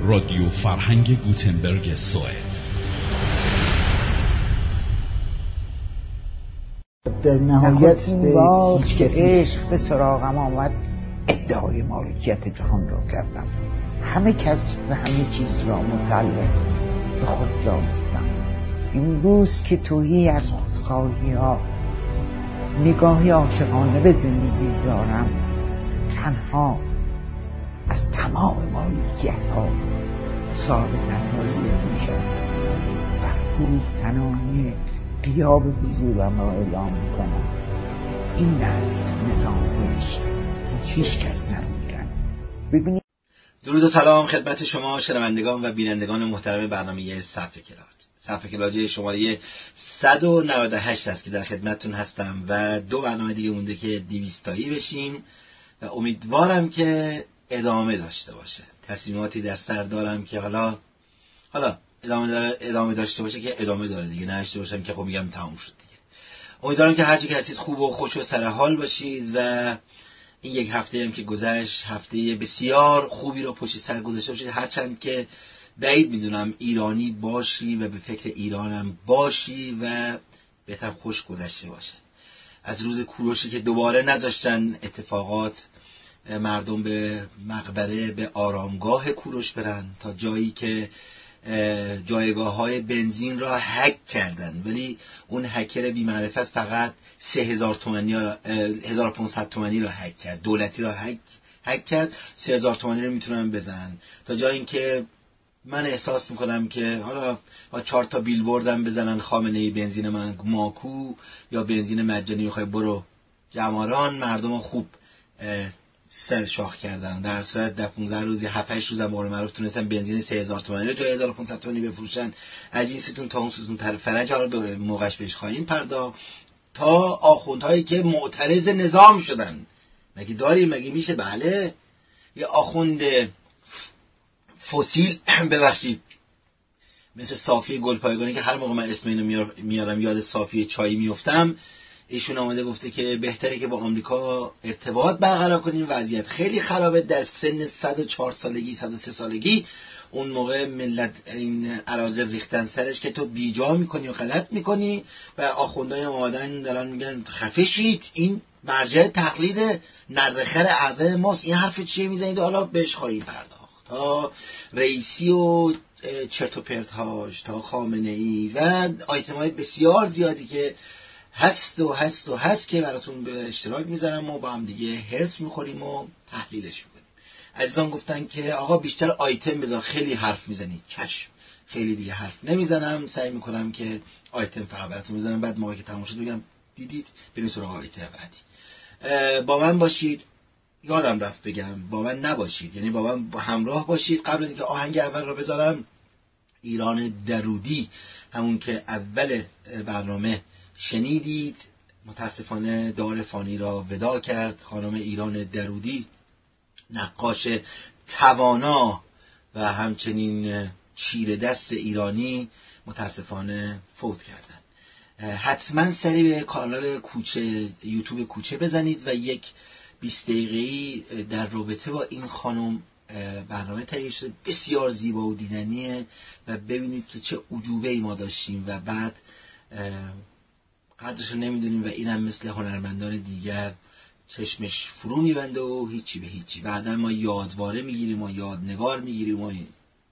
رادیو فرهنگ گوتنبرگ سوئد. در نهایت به هیچ کسی عشق به سراغم آمد، ادعای مالکیت جهان را کردم. همه کس و همه چیز را متعلق به خود دانستم. این روز که تویی از خودخواهی ها نگاهی عاشقانه به زندگی دارم، تنها از تمام مالکیت ها صاحب تنهایی میشم و فروتنانه غیاب حضورم را اعلام میکنم. این است نظام عشق، هیچ کس نمی‌کند. ببینید. درود و سلام خدمت شما شنوندگان و بینندگان محترم برنامه صفحه کلاج. صفحه کلاج شماره 198 است که در خدمتتون هستم و دو برنامه دیگه مونده که 200 تایی بشیم و امیدوارم که ادامه داشته باشه. تصمیماتی در سر دارم که حالا ادامه داشته باشه که ادامه داره دیگه، نه داشته باشم که خب میگم تموم شد دیگه. امیدوارم که هرچی که هستید خوب و خوش و سر حال باشید و این یک هفته هم که گذشت هفته بسیار خوبی رو پشت سر گذاشته باشید. هرچند که بعید میدونم ایرانی باشی و به فکر ایرانم باشی و بهتر خوش گذشته باشه. از روز کوروشی که دوباره نذاشتن اتفاقات مردم به مقبره به آرامگاه کوروش برن، تا جایی که جایگاه‌های بنزین را هک کردن، ولی اون هکر بی معرفت فقط 3000 تومانی 1500 تومانی را هک کرد، دولتی را هک کرد، 3000 تومانی رو میتونن بزنن. تا جایی اینکه من احساس میکنم که حالا با 4 تا بیلبوردم بزنن خامنه‌ای بنزین من ماکو یا بنزین مجانی میخوای برو جماران، مردم خوب سر شاخ کردن. در صورت در 15 روز 7-8 روز هم قول معروف تونستن بنزین 3000 تومانی رو جای 1500 تومانی بفروشن. از این ستون تا اون ستون فرج ها رو به موقعش بهش خواهیم پرداخت، تا آخوندهایی که معترض نظام شدن. مگه داریم؟ مگه میشه؟ بله، یه آخوند فسیل ببخشید مثل صافی گلپایگانی که هر موقع من اسم اینو میارم یاد صافی چایی میافتم، ایشون آمده گفته که بهتره که با آمریکا ارتباط برقرار کنیم، وضعیت خیلی خرابه. در سن 104 سالگی 103 سالگی اون موقع ملت این اراذل ریختن سرش که تو بیجا میکنی و غلط میکنی و آخوندهای آمدن دارن میگن خفه شید، این مرجع تقلید نرخر اعظم ماست، این حرف چیه میزنید؟ حالا بهش خواهیم پرداخت، تا رئیسی و چرت و پرت‌هاش، تا خامنه‌ای و آیتم‌های بسیار زیادی که هست که براتون به اشتراک میذارم و با هم دیگه هرس میخوریم و تحلیلش میکنیم. عزیزان گفتن که آقا بیشتر آیتم بذار، خیلی حرف میزنی. چشم، خیلی دیگه حرف نمیزنم، سعی میکنم که آیتم فقط براتون بزنم، بعد موقعی که تموم شد بگم دیدید بریم سراغ آیتم بعدی. با من باشید. یادم رفت بگم با من نباشید، یعنی با من همراه باشید. قبل اینکه آهنگ اول رو بذارم، ایران درودی، همون که اول برنامه شنیدید، متاسفانه دار فانی را ودا کرد. خانم ایران درودی، نقاش توانا و همچنین چیره دست ایرانی، متاسفانه فوت کردند. حتما سری به کانال کوچه، یوتیوب کوچه بزنید و یک 20 دقیقه‌ای در رابطه با این خانم برنامه تهیه شده، بسیار زیبا و دیدنیه و ببینید که چه عجوبه‌ای ما داشتیم و بعد قدرشو نمیدونیم و اینم مثل هنرمندان دیگر چشمش فرو میبنده و هیچی به هیچی. بعدا ما یادواره میگیریم و یادنگار میگیریم و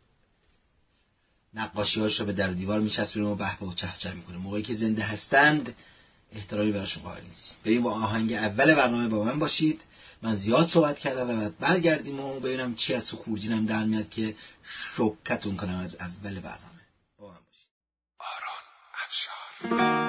نقاشی‌هاش رو به در دیوار میچسبیم و بهبه و چهچه میکنیم. موقعی که زنده هستند احترامی براشون قائل نیستیم. بریم با آهنگ اول برنامه با من باشید. من زیاد صحبت کردم و بعد برگردیم و ببینم چی از تو خورجینم در میاد که شوکتون کنم از اول برنامه. با من باشید. آرون افشار.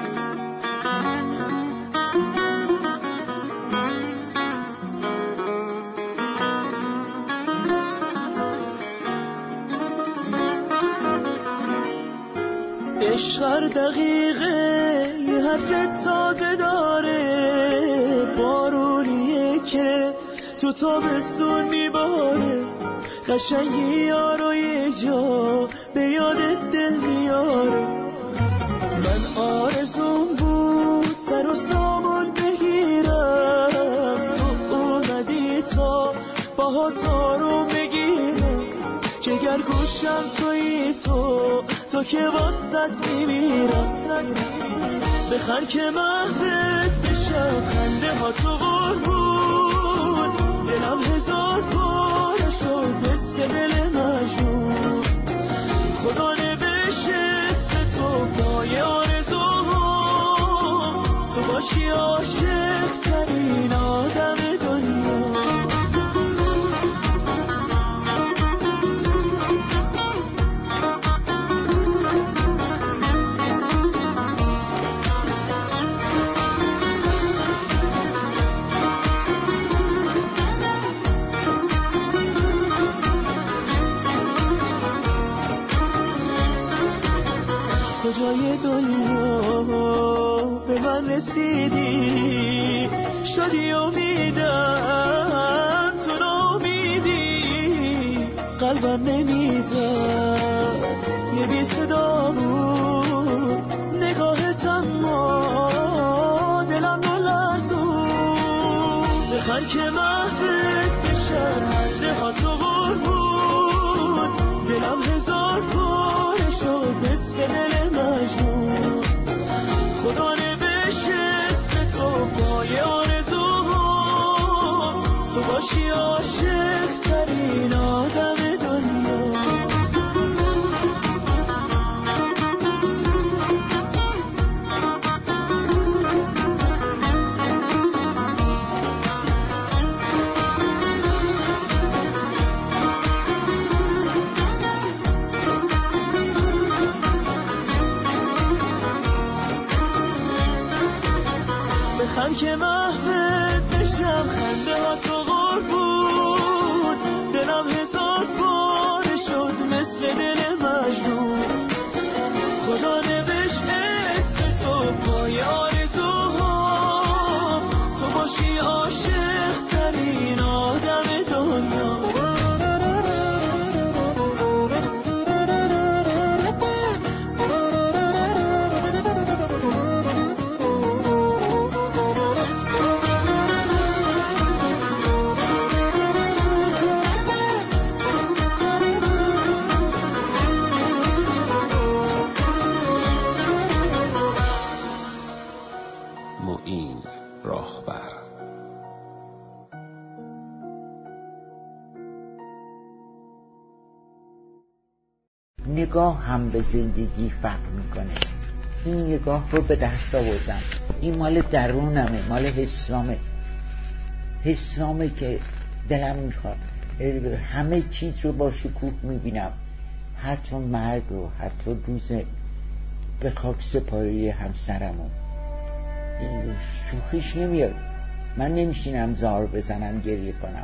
عشق دقیقه یه حرف تازه داره، بارونیه که تو تابستون میباره، قشنگی یارو یه جا به یاد دل میاره. من آرزوم بود سر و سامان بگیرم، تو اومدی تا باهات آروم بگیرم، جگر گوشم توی تو که واسط میمیرم. بخند که محوت بشم خنده ها تو قربون، دلم هزار پاره شد مثل دل مجنون. خدا نوشته تو پای آرزوها، تو باشی عاشق ترین آدم دنیا. کجای دنیا به من رسیدی، شدی امیدم تو نامیدی. قلبم نمیزد یه بی صدا بود، نگاهت اما دلم رو لرزون. بخند که محوت بشم خنده ها تو قربون، دلم هزار پاره شد مثل دل مجنون. خدا نوشته تو پای آرزوها، تو باشی عاشق ترین آدم دنیا. بخند که محوت بشم خنده ها تو قربون، دلم هزار پاره شد مثل دل مجنون. خدا نوشت اسم تو پای آرزوها، تو باشی عاشق ترین آدم دنیا. معین راهبر. نگاه هم به زندگی فرق میکنه. این نگاه رو به دست آوردم، این مال درونمه، مال حسامه که دلم میخواد همه چیز رو با شکوه میبینم، حتی مرگ رو، حتی روز به خاک سپاری همسرمو. شوخیش نمیاد. من نمیشینم زار بزنم گریه کنم،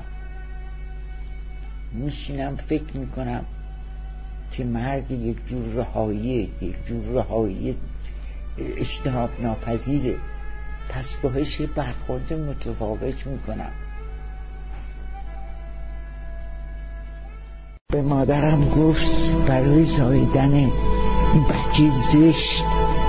میشینم فکر میکنم که مرگ یک جور رهایی اجتناب ناپذیره. پس باهاش برخورد متفاوت میکنم. به مادرم گفت برای زاییدن این بچه زشت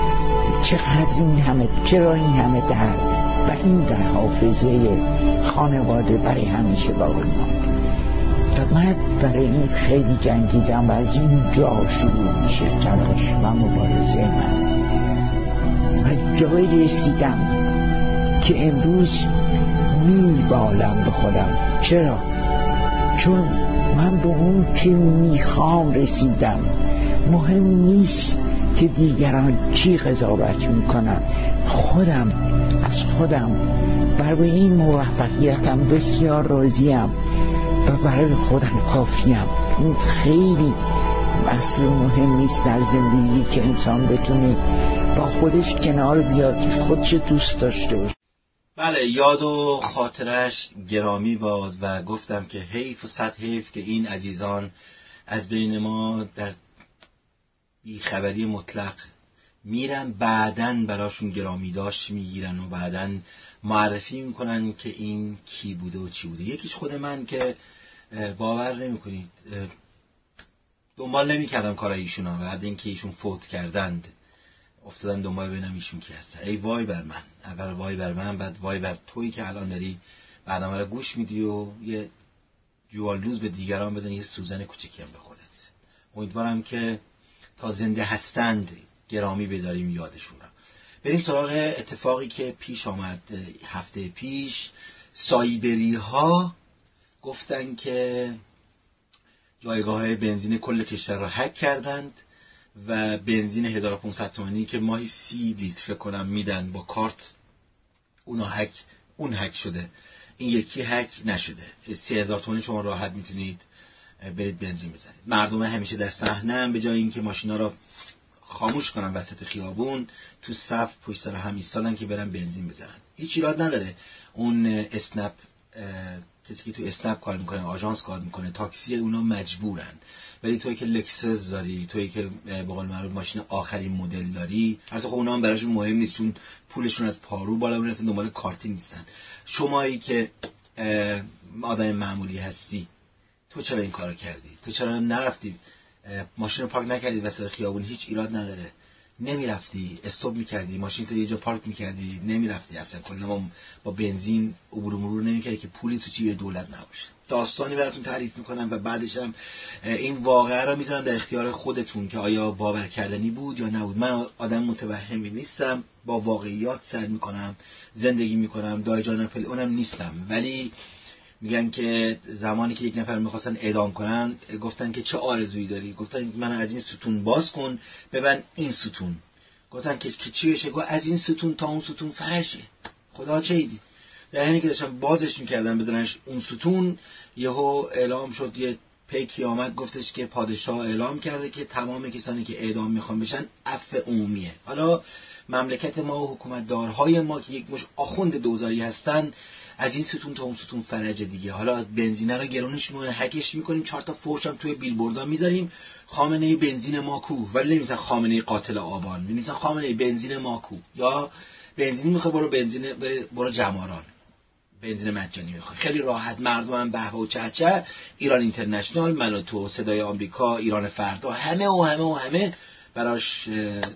چرا این همه درد و این در حافظه خانواده برای همیشه باقی ماند. فقط برای این خیلی جنگیدم و از این جا شروع میشه تلاش و مبارزه من. و جایی رسیدم که امروز میبالم به خودم. چرا؟ چون من به اون که میخوام رسیدم. مهم نیست که دیگران چی قضاوت میکنن، از خودم برای این موفقیتم بسیار راضیم و برای خودم کافیم. این خیلی اصل مهم نیست در زندگی که انسان بتونه با خودش کنار بیاد، خودش دوست داشته باشه. بله، یاد و خاطرش گرامی باد و گفتم که حیف و صد حیف که این عزیزان از بین ما در بیخبری مطلق میرن، بعدن براشون گرامی داشت میگیرن و بعدن معرفی میکنن که این کی بوده و چی بوده. یکیش خود من که باور نمیکنید دنبال نمیکردم کارای ایشون ها، بعد اینکه ایشون فوت کردند افتادم دنبال ببینم ایشون کی هست. ای وای بر من، اول وای بر من، بعد وای بر تویی که الان داری برنامه رو گوش میدی و یه جوالدوز به دیگران بزن، یه سوزن کوچیکی هم به خودت. امیدوارم که تا زنده هستند گرامی بداریم یادشون را. بریم سراغ اتفاقی که پیش آمد هفته پیش. سایبری ها گفتن که جایگاه بنزین کل کشور را هک کردند و بنزین 1500 تومانی که ماهی 30 لیتر کنم میدن با کارت، اون هک شده، این یکی هک نشده. 3000 تومانی شما راحت میتونید برید بنزین بزنید. مردم همیشه در صحنه، به جای اینکه ماشینا را خاموش کنن وسط خیابون، تو صف پشت سر هم ایستادن که برن بنزین بزنن. هیچ ایراد نداره. اون اسنپ، کسی که تو اسنپ کار میکنه، آژانس کار میکنه، تاکسی، اونا مجبورن. ولی تویی که لکسس داری، تویی که به قول معروف ماشین آخرین مدل داری، البته خب اونا هم براشون مهم نیست چون پولشون از پارو بالا میرسه، دنبال کارتی نیستن. شمایی که آدم معمولی هستی، تو چرا این کارو کردی؟ تو چرا نرفتی ماشین رو پارک نکردی وسط خیابون؟ هیچ ایراد نداره. نمیرفتی استوب میکردی، ماشین تو یه جا پارک میکردی، نمیرفتی اصلا کلا با بنزین عبور و مرور نمیکردی که پولی تو جیب دولت نباشه. داستانی براتون تعریف میکنم و بعدش هم این واقعه رو میذارم در اختیار خودتون که آیا باور کردنی بود یا نبود. من آدم متوهمی نیستم، با واقعیات سر میکنم، زندگی میکنم، دایجان اونم نیستم. ولی میگن که زمانی که یک نفر میخواستن اعدام کنن، گفتن که چه آرزویی داری؟ گفتن من از این ستون باز کن ببند این ستون. گفتن که چی بشه؟ گفت از این ستون تا اون ستون فرشه. خدا چه ایدی؟ در حینی که داشتن بازش میکردن بدوننش اون ستون، یهو اعلام شد، یه پیکی آمد گفتش که پادشاه اعلام کرده که تمام کسانی که اعدام میخوان بشن عفو عمومیه. حالا مملکت ما و حکومتدارهای ما که یک مش آخوند دوزاری هستن، از این ستون تا اون ستون فرج دیگه. حالا بنزینه رو گرونش میکنه، هکش میکنیم، 4 تا فوش هم توی بیلبوردها میذاریم، خامنه بنزین ماکو، ولی نمی‌نویسن خامنه قاتل آبان، می‌نویسن خامنه بنزین ماکو. یا بنزین میخواد برو جماران، بنزین مجانی میخواد. خیلی راحت مردم هم به و چهچه، ایران اینترنشنال، من و تو، صدای آمریکا، ایران فردا، همه براش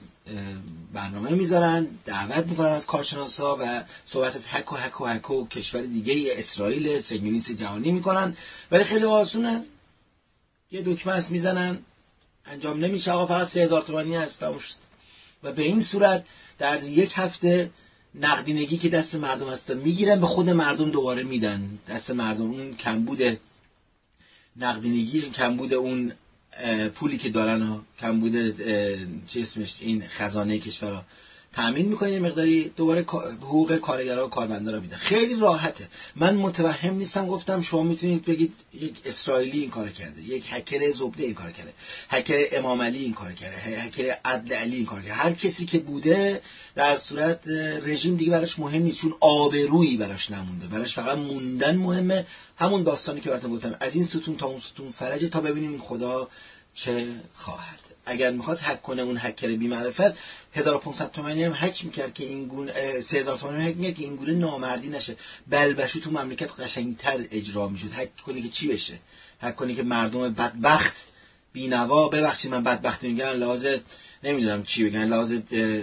برنامه میذارن، دعوت میکنن از کارشناسا و صحبت از هک و کشور دیگه، اسرائیل، سنگینیست جهانی میکنن. ولی خیلی آسونه، یه دکمه است میزنن، انجام نمیشه. آقا فقط 3000 تومانی هست، تموم شد. و به این صورت در یک هفته نقدینگی که دست مردم هست میگیرن، به خود مردم دوباره میدن. دست مردم اون کمبود نقدینگی، کمبود اون پولی که دارن، کمبود چه اسمش، این خزانه کشور تأمین میکنه، یه مقداری دوباره حقوق کارگرها و کارمندا رو میده. خیلی راحته. من متوهم نیستم. گفتم شما میتونید بگید یک اسرائیلی این کارو کرده، یک هکر زبده این کارو کرده، هکر امام علی این کارو کرده، هکر عدل علی این کارو کرده. هر کسی که بوده، در صورت رژیم دیگه براش مهم نیست، چون آبرویی براش نمونده، براش فقط موندن مهمه. همون داستانی که براتون گفتم، از این ستون تا اون ستون فرجه، تا ببینیم خدا چه خواهد. اگر میخواست هک کنه اون هکر بی معرفت، 1500 تومانی هم هک میکرد که این گونه، 3000 تومانی هک میکرد که این گونه نامردی نشه. بلبشو تو مملکت قشنگتر اجرا میشد. هک کنی که چی بشه؟ هک کنی که مردم بدبخت بی‌نوا، ببخشید من بدبختی میگن، لحاظ نمیدونم چی بگن، لحاظ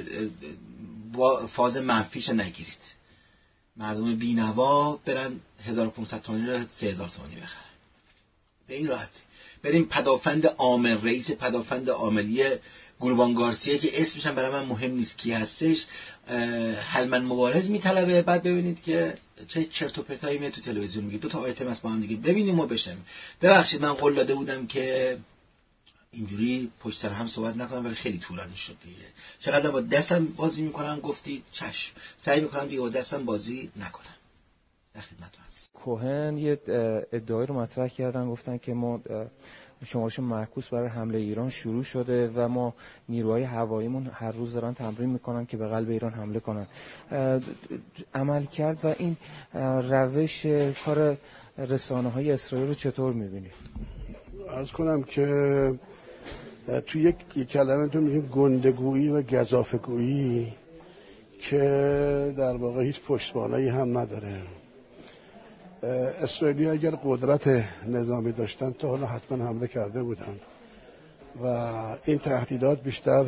فاز منفیش نگیرید. مردم بی‌نوا برن 1500 تومانی رو 3000 تومانی بخرن. به این راحتی. بریم پدافند عامل، رئیس پدافند عاملیه گوربان گارسیا که اسمش هم برای من مهم نیست کی هستش، حلمن مبارز میطلبه. بعد ببینید که چه چرت و پرتایی میاد تو تلویزیون میگه. 2 تا آیتم است با هم دیگه ببینیم و بشنویم. ببخشید من قول داده بودم که اینجوری پشت سر هم صحبت نکنم، ولی خیلی طولانی شد دیگه. چقدر با دستم بازی میکنم گفتید چشم، سعی میکنم دیگه با دستم بازی نکنم. در خدمتتون هستم. کوهن یه ادعایی رو مطرح کردن، گفتن که ما شمارش معکوس برای حمله ایران شروع شده و ما نیروهای هواییمون هر روز دارن تمرین میکنن که به قلب ایران حمله کنن. عمل کرد و این روش کار رسانه‌های اسرائیل رو چطور میبینید؟ عرض کنم که تو یک کلمه تو میگیم گندگویی و گزافه‌گویی که در واقع هیچ پشتوانه‌ای هم نداره. اسرائیلی اگر قدرت نظامی داشتن تا حالا حتما حمله کرده بودن و این تهدیدات بیشتر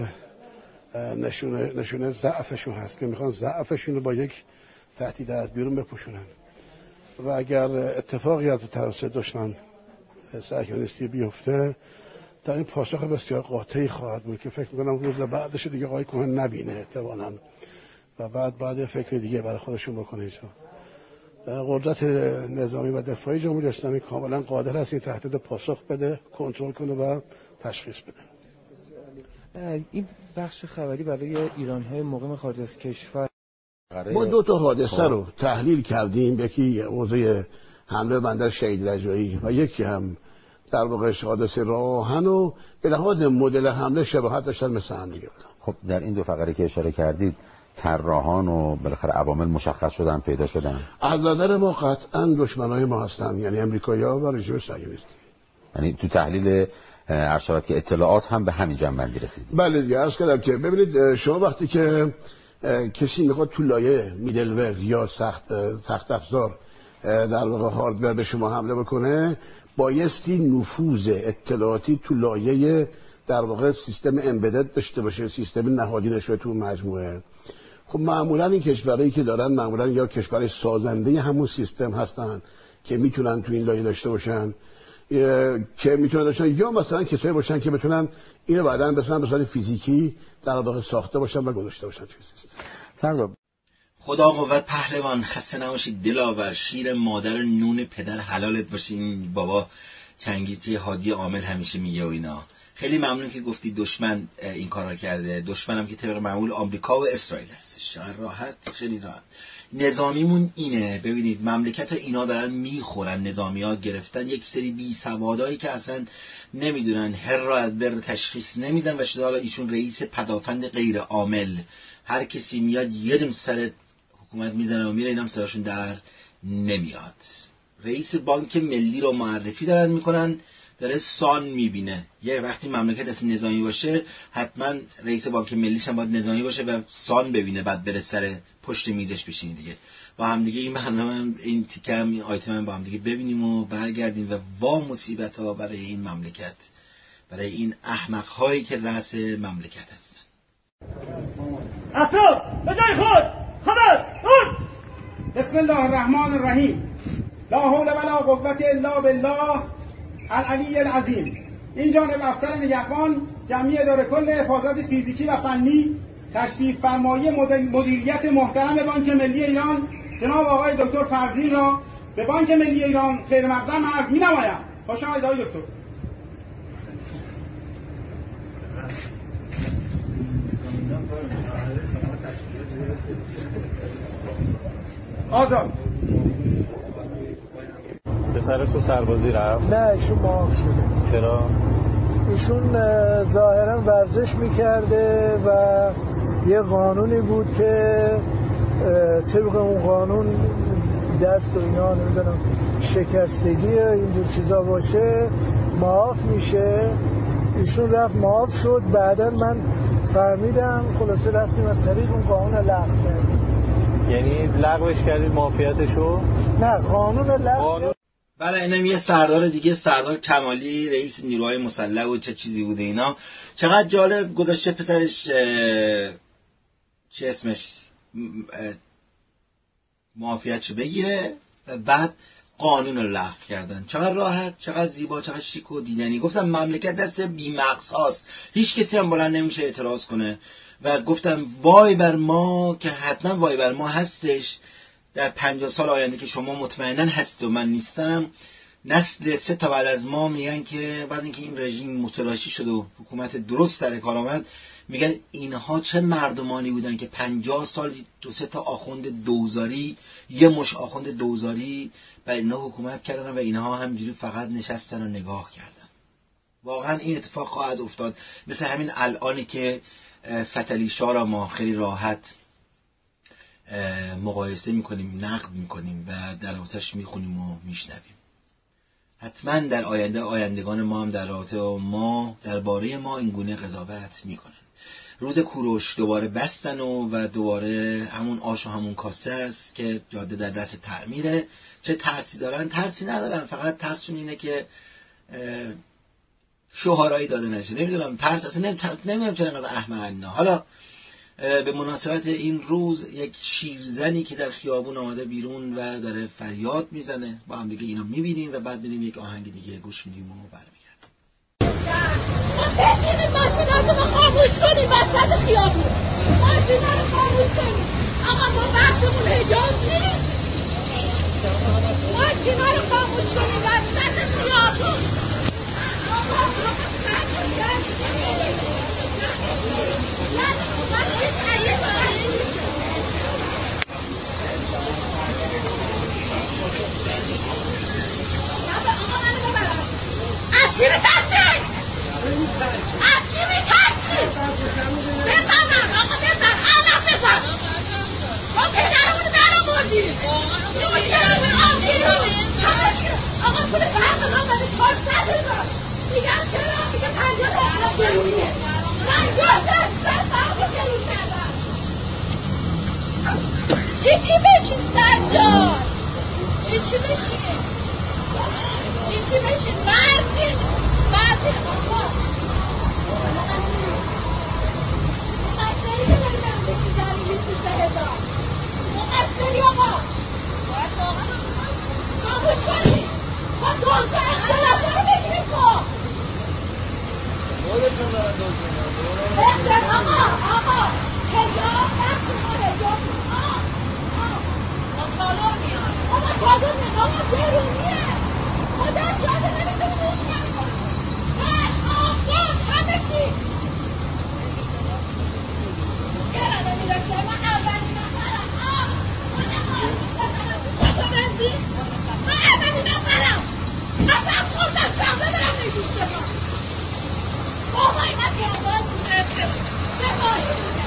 نشونه ضعفشون هست که میخوان ضعفشون رو با یک تهدید از بیرون بپوشونن. و اگر اتفاقی از توسط دشمن صهیونیستی بیفته در این پاسخ بسیار قاطعی خواهد بود که فکر میکنم روز بعدش دیگه آقای کوهن نبینه احتمالاً و بعد فکر دیگه برای خودشون بکنه اینجا. قدرت نظامی و دفاعی جمهوری اسلامی کاملا قادر است این تهدید پاسخ بده، کنترل کنه و تشخیص بده. این بخش خبری برای ایرانی‌های مقیم خارج از کشور ما 2 تا حادثه رو تحلیل کردیم، یکی حوزه حمله بندر شهید رجایی و یکی هم در واقع حادثه راه آهن و به لحاظ مدل حمله شباهت داشتن مثل هم دیگه بودن. خب در این 2 فقره که اشاره کردید طراحان و بالاخره عوامل مشخص شدن، پیدا شدن. از نظر ما قطعا دشمنای ما هستن، یعنی امریکایی‌ها و رژیم صهیونیستی. یعنی تو تحلیل ارشاد که اطلاعات هم به همین جنبندی رسید. بله دیگه عرض کردم که ببینید شما وقتی که کسی میخواد تو لایه میدلور یا سخت افزار در واقع هاردور به شما حمله بکنه، بایستی نفوذ اطلاعاتی تو لایه در واقع سیستم امبدد داشته باشه، سیستم نهادی داشته تو مجموعه. خب معمولا این کشورهایی که دارن معمولا یا کشورهای سازنده همون سیستم هستن که میتونن تو این لایه داشته باشن که میتونن داشتن، یا مثلا کسایی باشن که بتونن اینو بعداً بتونن به صورت فیزیکی در واقع ساخته باشن و گذاشته باشن توی سیستم. سردار خدا قوت پهلوان، خسته نباشید دلاور، شیر مادر و نون پدر حلالت باشه. این بابا چنگیزی هادی عامل همیشه میگه و اینا. خیلی ممنون که گفتی دشمن این کارا کرده. دشمنم که طبق معمول آمریکا و اسرائیل هستش. راحت، خیلی راحت. نظامیمون اینه. ببینید مملکت اینا دارن میخورن، نظامی‌ها گرفتن یک سری بی سوادایی که اصلا نمیدونن هر را از بر تشخیص نمیدن و شده حالا ایشون رئیس پدافند غیر عامل. هر کسی میاد یه دم سر حکومت میزنه و میره، اینم سرشون در نمیاد. رئیس بانک ملی رو معرفی دارن میکنن، داره سان میبینه. یه وقتی مملکت اسم نظامی باشه حتما رئیس بانک ملیش هم باید نظامی باشه و سان ببینه، بعد بره سر پشت میزش بشینه دیگه. با هم دیگه این برنامه این تیکه هم این آیتم هم با هم دیگه ببینیم و برگردیم و وا مصیبت ها برای این مملکت، برای این احمق هایی که رأس مملکت هستن. افراد به جای خود خبر اون. بسم الله الرحمن الرحیم. لا حول ولا قوة الا بالله العلی العظیم. این جانب افسر نگهبان جمعی اداره کل حفاظت فیزیکی و فنی تشریف فرمایی مدیریت محترم بانک ملی ایران جناب آقای دکتر فرزین را به بانک ملی ایران خیر مقدم عرض می‌نمایم. خوش آمدید آقای دکتر. آزاد. پسر تو سربازی رفت؟ نه ایشون معاف شده. چرا؟ ایشون ظاهرا ورزش میکرده و یه قانونی بود که طبق اون قانون دست و اینا نمیدونم شکستگی اینجور چیزا باشه معاف میشه. ایشون رفت معاف شد، بعدا من فهمیدم خلاصه رفتیم از طریق اون قانون لغو کردیم. یعنی لغوش کردید معافیتشو؟ نه قانون لغو. بله اینم یه سردار دیگه، سردار کمالی رئیس نیروهای مسلح و چه چیزی بوده اینا. چقدر جالب گذاشته پسرش چه اسمش معافیتشو بگیره و بعد قانون رو لغو کردن. چقدر راحت، چقدر زیبا، چقدر شیک و دیدنی. گفتم مملکت دست بی‌مغز هاست، هیچ کسی هم بلند نمیشه اعتراض کنه و گفتم وای بر ما که حتما وای بر ما هستش در 50 سال آینده که شما مطمئناً هست و من نیستم. نسل 3 تا بعد از ما میگن که بعد اینکه این رژیم متلاشی شد و حکومت درست سر کار آمد، میگن اینها چه مردمانی بودن که 50 سال 2-3 تا آخوند دوزاری، یه مش آخوند دوزاری بر اینها حکومت کردن و اینها همینجوری فقط نشستن و نگاه کردن. واقعا این اتفاق خواهد افتاد. مثل همین الانی که فتحعلی شاه را ما خیلی راحت مقایسه میکنیم، نقد میکنیم و در رابطش میخونیم و میشنویم. حتما در آیندگان ما هم در رابطه ما درباره ما این گونه قضاوت میکنن. روز کوروش دوباره بستن و دوباره همون آش و همون کاسه است که جاده در دست تعمیره. چه ترسی دارن؟ ترسی ندارن، فقط ترسشون اینه که شوهرایی داده نشه. نمیدونم ترس اصلا نمیدونم چرا اینقدر احمقن. حالا به مناسبت این روز یک شیرزنی که در خیابون آمده بیرون و داره فریاد میزنه، با هم دیگه اینو میبینیم و بعد میریم یک آهنگ دیگه گوش میدیم و برمیگردیم. بشینید ماشیناتو رو خاموش کنید وسط خیابون، ماشینا رو خاموش کنید. آقا ما وقتمون حجاب نیست، ماشینا رو خاموش کنید وسط خیابون. از چی میترسی؟ از چی میترسی؟ بزن من آقا، بزن علم بزن. ما پدرمون در آوردیم، آقا پول فرق ما بده 400 هزار. میگم چرا؟ میگه 50,000 گلونیه. 50,000 فرق گلون کردن. چی بشین سرجان؟ چی بشین؟ چی بشین؟ مردی آقا مقصری که داری برده که داری 23,000 مقصری آقا باید واقعا خاموش کنی. ما دوزه اختلافه رو بگیریم تو خودتون دارن دوزه بهتر. آقا هجاب نقص ما هجاب ما چادر میان. آقا چادر میان. آقا گرونیه. مادر چادر نمیتونه روشن کنه. آقا همه چی چرا نمیرسه؟ من اولین نفرم. من اولین نفرم. اصلا خوردم شخصه برم نشسته ما. بابا اینا که آواز بوده بخواهی بوده.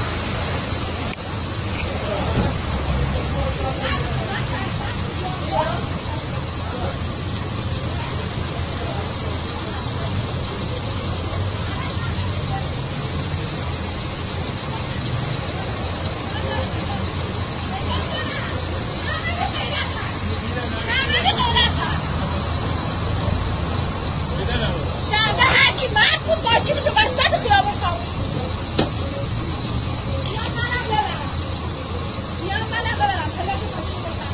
شنبه هرکی مرد بود ماشینشو وسط خیابون خاموش بود. بیان منم ببرم پلاک ماشین بشن.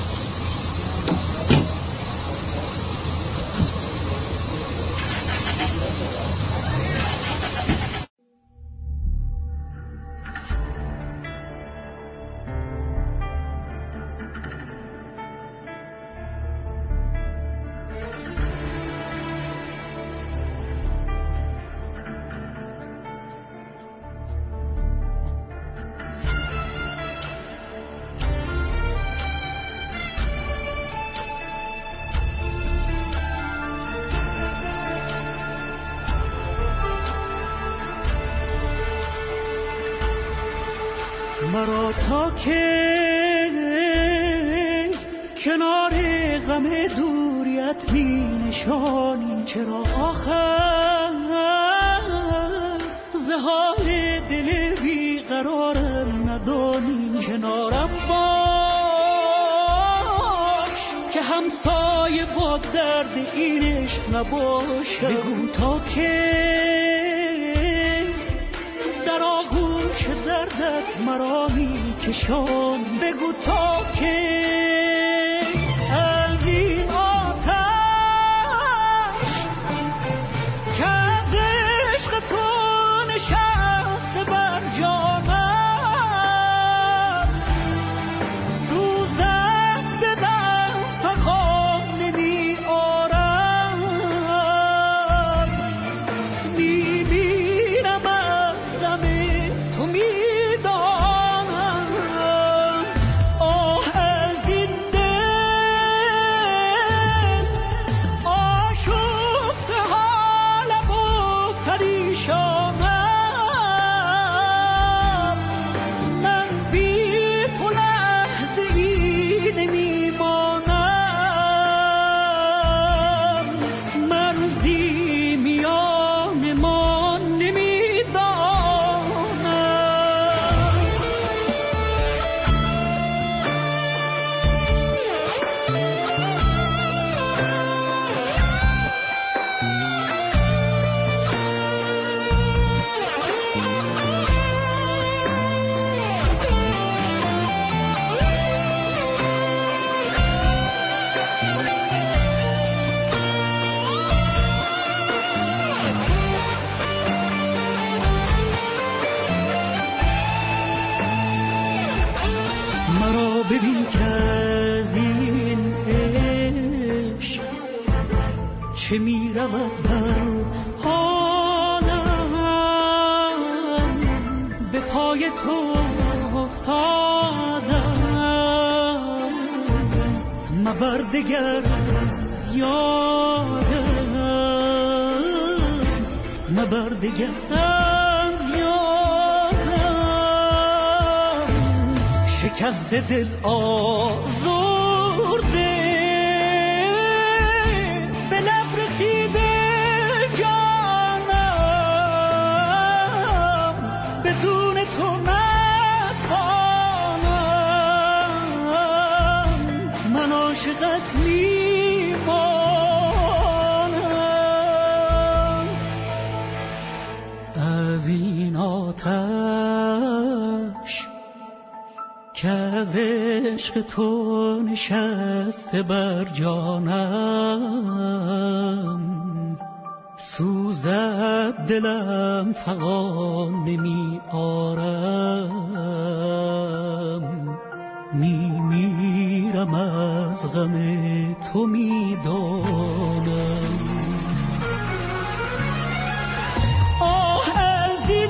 مرا تا که کنار غم دوریت می نشانی، چرا آخر زهال دل بیقرارم ندانی. کنارم باش که همسایه با درد این عشق نباشد. بگو تا که در آغوش دردت مرا می کشان. بگو تا که از این آتش که از عشق تو نشسته بر جانم سوزد بدم فخام نمی آرم. میبینم از دم تو میدانم آه از این که میرود در حالم به پای تو افتادم مبر دگر زیادم مبر دگر زیادم شکست دل آزرده به لب رسیده جانم بدون تو نتوانم من عاشقت میمانم از این آتش که از عشق تو نشسته بر جانم سوزد دلم فغان نمی آرم میمیرم از غم تو میدانم آه از این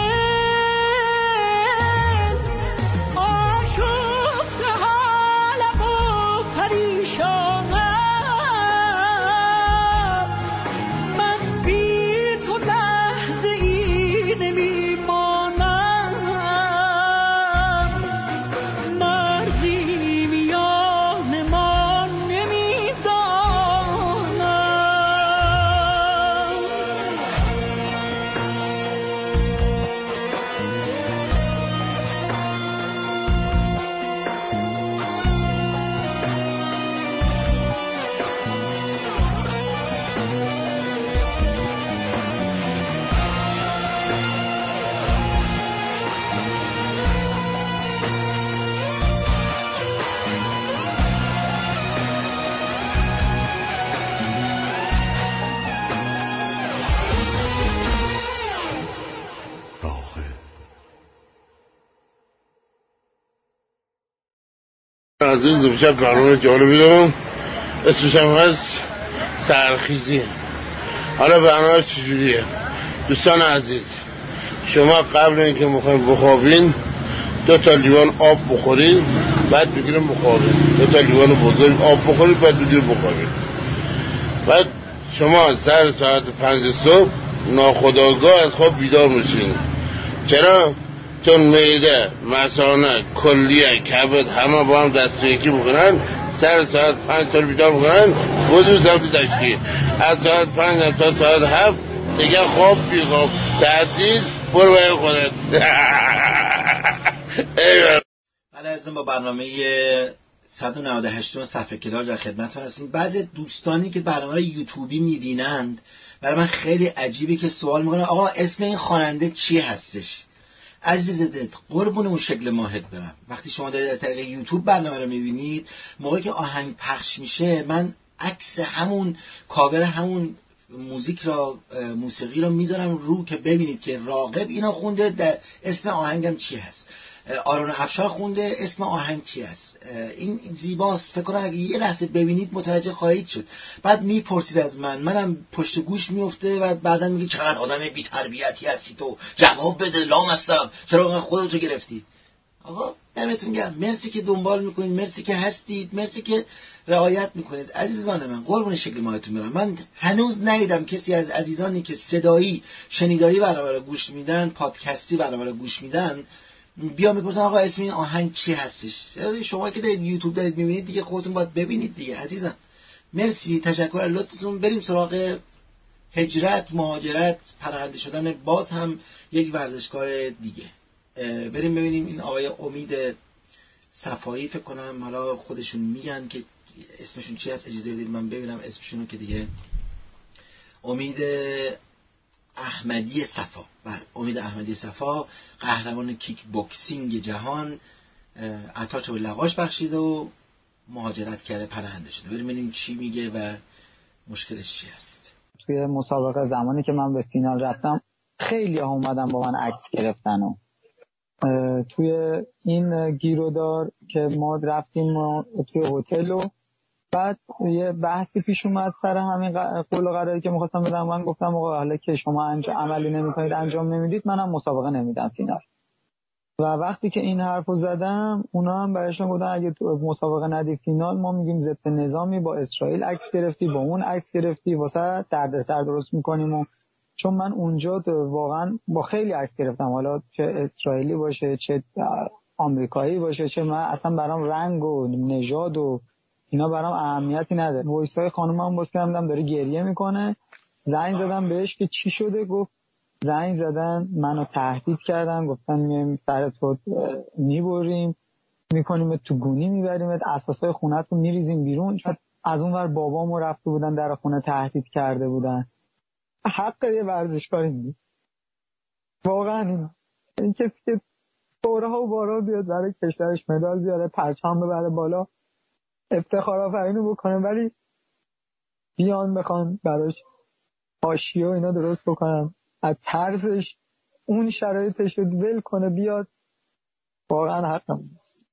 عزیز امشب برنامه جالبی دارم اسمش هم هست سحرخیزی. حالا برنامه چجوریه دوستان عزیز؟ شما قبل اینکه میخواین بخوابین 2 لیوان آب بخورید بعد بگیریم بخوابین. 2 لیوان بزرگ آب بخورید بعد بگیریم بخوابین. بعد شما سر ساعت 5 صبح ناخودآگاه از خواب بیدار میشین. چرا؟ چون معده، مثانه، کلیه، کبد همه با هم دست یکی بکنن سر ساعت 5 تا بیدار بکنن وضو سمت دشتی از ساعت 5 تا ساعت 7 دیگه خواب بی خواب تعطیل برو باید خودت. بله ازم با برنامه 198 صفحه کلار در خدمتتون هستیم. بعضی دوستانی که برنامه رو یوتیوبی میبینند برای من خیلی عجیبه که سوال میکنن آقا اسم این خواننده چی هستش؟ عزیز دلت قربون اون شکل ماهت برم. وقتی شما دارید از طریق یوتیوب برنامه رو میبینید موقعی که آهنگ پخش میشه من عکس همون کاور همون موسیقی رو میذارم رو که ببینید که راغب اینا خونده در اسم آهنگم چی هست، آرون افشار خونده اسم آهنگ چی هست. این زیباست. فکر کنم اگه یه لحظه ببینید متوجه خواهید شد. بعد میپرسید از منم پشت گوش میفته و بعدا میگه چقدر آدم بی تربیتی هستی تو، جواب بده لام هستم، چرا خودتو گرفتی. آقا دمتون گرم، مرسی که دنبال میکنید، مرسی که هستید، مرسی که رعایت میکنید. عزیزان من قربون شکل ماهتون برم. من هنوز ندیدم کسی از عزیزانی که صدایی شنیداری برنامه رو گوش میدن، پادکستی برنامه رو گوش میدن، بیا میپرسن آقا اسم این آهنگ چی هستش. شما که دارید یوتیوب دارید میبینید دیگه خودتون باید ببینید دیگه. عزیزان مرسی، تشکر از لطفتون. بریم سراغ هجرت، مهاجرت، پناهنده شدن، باز هم یک ورزشکار دیگه. بریم ببینیم این آقای امید صفایی، فکر کنم حالا خودشون میگن که اسمشون چی هست. اجازه بدید من ببینم اسمشونو که دیگه. امید احمدی صفا. بله امید احمدی صفا، قهرمان کیک بوکسینگ جهان، عطاش به لقاش بخشیده و مهاجرت کرده، پناهنده شده. بریم ببینیم چی میگه و مشکلش چی هست. توی مسابقه زمانی که من به فینال رفتم خیلی ها اومدن با من عکس گرفتن و توی این گیرودار که ما رفتیم توی هتل و بعد یه بحثی پیش اومد سر همین قول و قراری که می‌خواستم بدم. من گفتم آقا حالا که شما عملی نمی‌کنید، انجام نمیدید، منم مسابقه نمیدم فینال. و وقتی که این حرفو زدم اونا هم براشون گفتن اگه تو مسابقه ندی فینال ما میگیم ضد نظامی، با اسرائیل عکس گرفتی، با اون عکس گرفتی، واسه دردسر درست می‌کنیم. و چون من اونجا واقعا با خیلی عکس گرفتم، حالا چه اسرائیلی باشه چه آمریکایی باشه چه، من اصلا برام رنگ و نژاد و اینا برام اهمیتی نداره. وایسای خانومم باز کردم داره گریه میکنه، زنگ زدم بهش که چی شده، گفت زنگ زدن منو تهدید کردن، گفتن میایم سر تو میبریم میکنیم تو گونی میبریمت، اساسای خونت رو میریزیم بیرون. چون از اون ور بابامو رفته بودن در خونه تهدید کرده بودن. حق یه ورزشکاری نیست واقعا. این کسی که دورها و بارها بیاد برای کشورش مدال بیاره، پرچم ببره بالا، افتخار آفرینی بکنه، ولی بیان بخوان براش حاشیه و اینا درست بکنن، از طرزش اون شرایطش رو ول کنه بیاد، واقعا حقم نیست.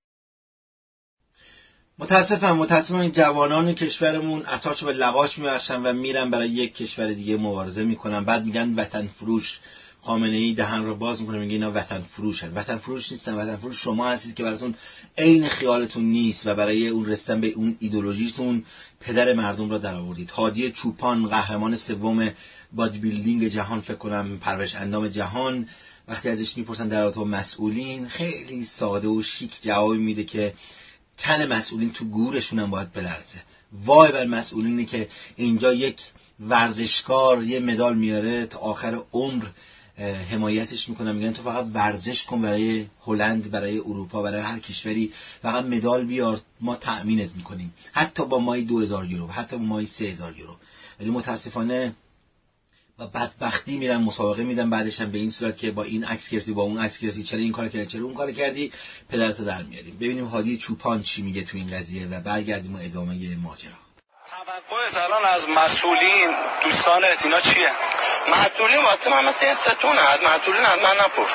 متاسفم این جوانان کشورمون عطاشو به لغاش میبخشن و میرن برای یک کشور دیگه مبارزه میکنن، بعد میگن وطن فروش. خامنه‌ای دهن رو باز میکنه میگه اینا وطن فروشن. وطن فروش نیستن، وطن فروش شما هستید که براتون عین خیالتون نیست و برای اون رسیدن به اون ایدئولوژیتون پدر مردم را درآوردید. هادی چوپان، قهرمان سوم بادی بیلدینگ جهان، فکر کنم پرورش اندام جهان، وقتی ازش میپرسن در رابطه با مسئولین خیلی ساده و شیک جواب میده که تن مسئولین تو گورشون هم باید بلرزه. وای بر مسئولینی که اینجا یک ورزشکار یه مدال میاره تا آخر عمر حمایتش میکنن، میگن تو فقط ورزش کن برای هلند، برای اروپا، برای هر کشوری، فقط مدال بیار ما تأمینت میکنیم، حتی با مای 2000 یورو، حتی با مای 3000 یورو. ولی متاسفانه و بدبختی میرن مسابقه میدن، بعدش هم به این صورت که با این عکس گرفتی، با اون عکس گرفتی، چرا این کارو کردی، چرا اون کارو کردی، پدرت در میاریم. ببینیم هادی چوپان چی میگه تو این قضیه و برگردیم و ادامه ماجرا. توقعت الان از مسئولین دوستان اینا چیه؟ مسئولین واسه من مثل این ستونه، از مسئولین از من نپرس.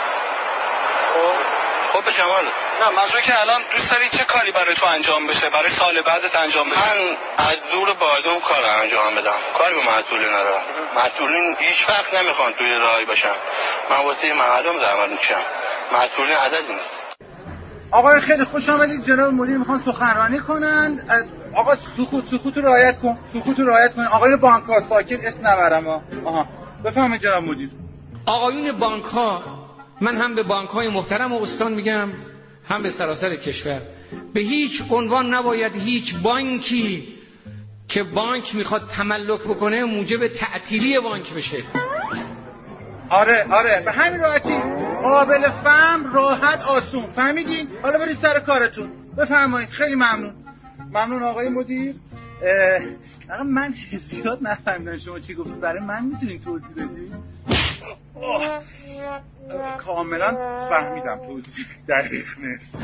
خب به جماله. نه منظور که الان دوست داری چه کاری برای تو انجام بشه، برای سال بعدت انجام بشه؟ من از دور بایدون کار انجام بدم، کاری به مسئولین ندارم. مسئولین هیچ وقت نمیخوان توی راهی باشن، من واسه مردم زحمت میکشم، مسئولین عددی نیست. آقای خیلی خوش آمدید، جناب مدیر میخوان سخنرانی کنن. آقا سکوت رعایت کن، سکوت رعایت کن. آقایون بانک‌ها ساکت، اسم نبرم. آها بفهمید جناب مدیر. آقایون بانک‌ها، من هم به بانک‌های محترم و استان میگم هم به سراسر کشور، به هیچ عنوان نباید هیچ بانکی که بانک میخواد تملک بکنه موجب تعطیلی بانک بشه. آره به همین راحتی، قابل فهم، راحت، آسون. فهمیدین؟ حالا برید سر کارتون. بفرمایید. خیلی ممنون آقای مدیر. من زیاد نفهمیدم شما چی گفتید، برای من میتونین توضیح بدید؟ کاملا فهمیدم، توضیح دقیق نیست.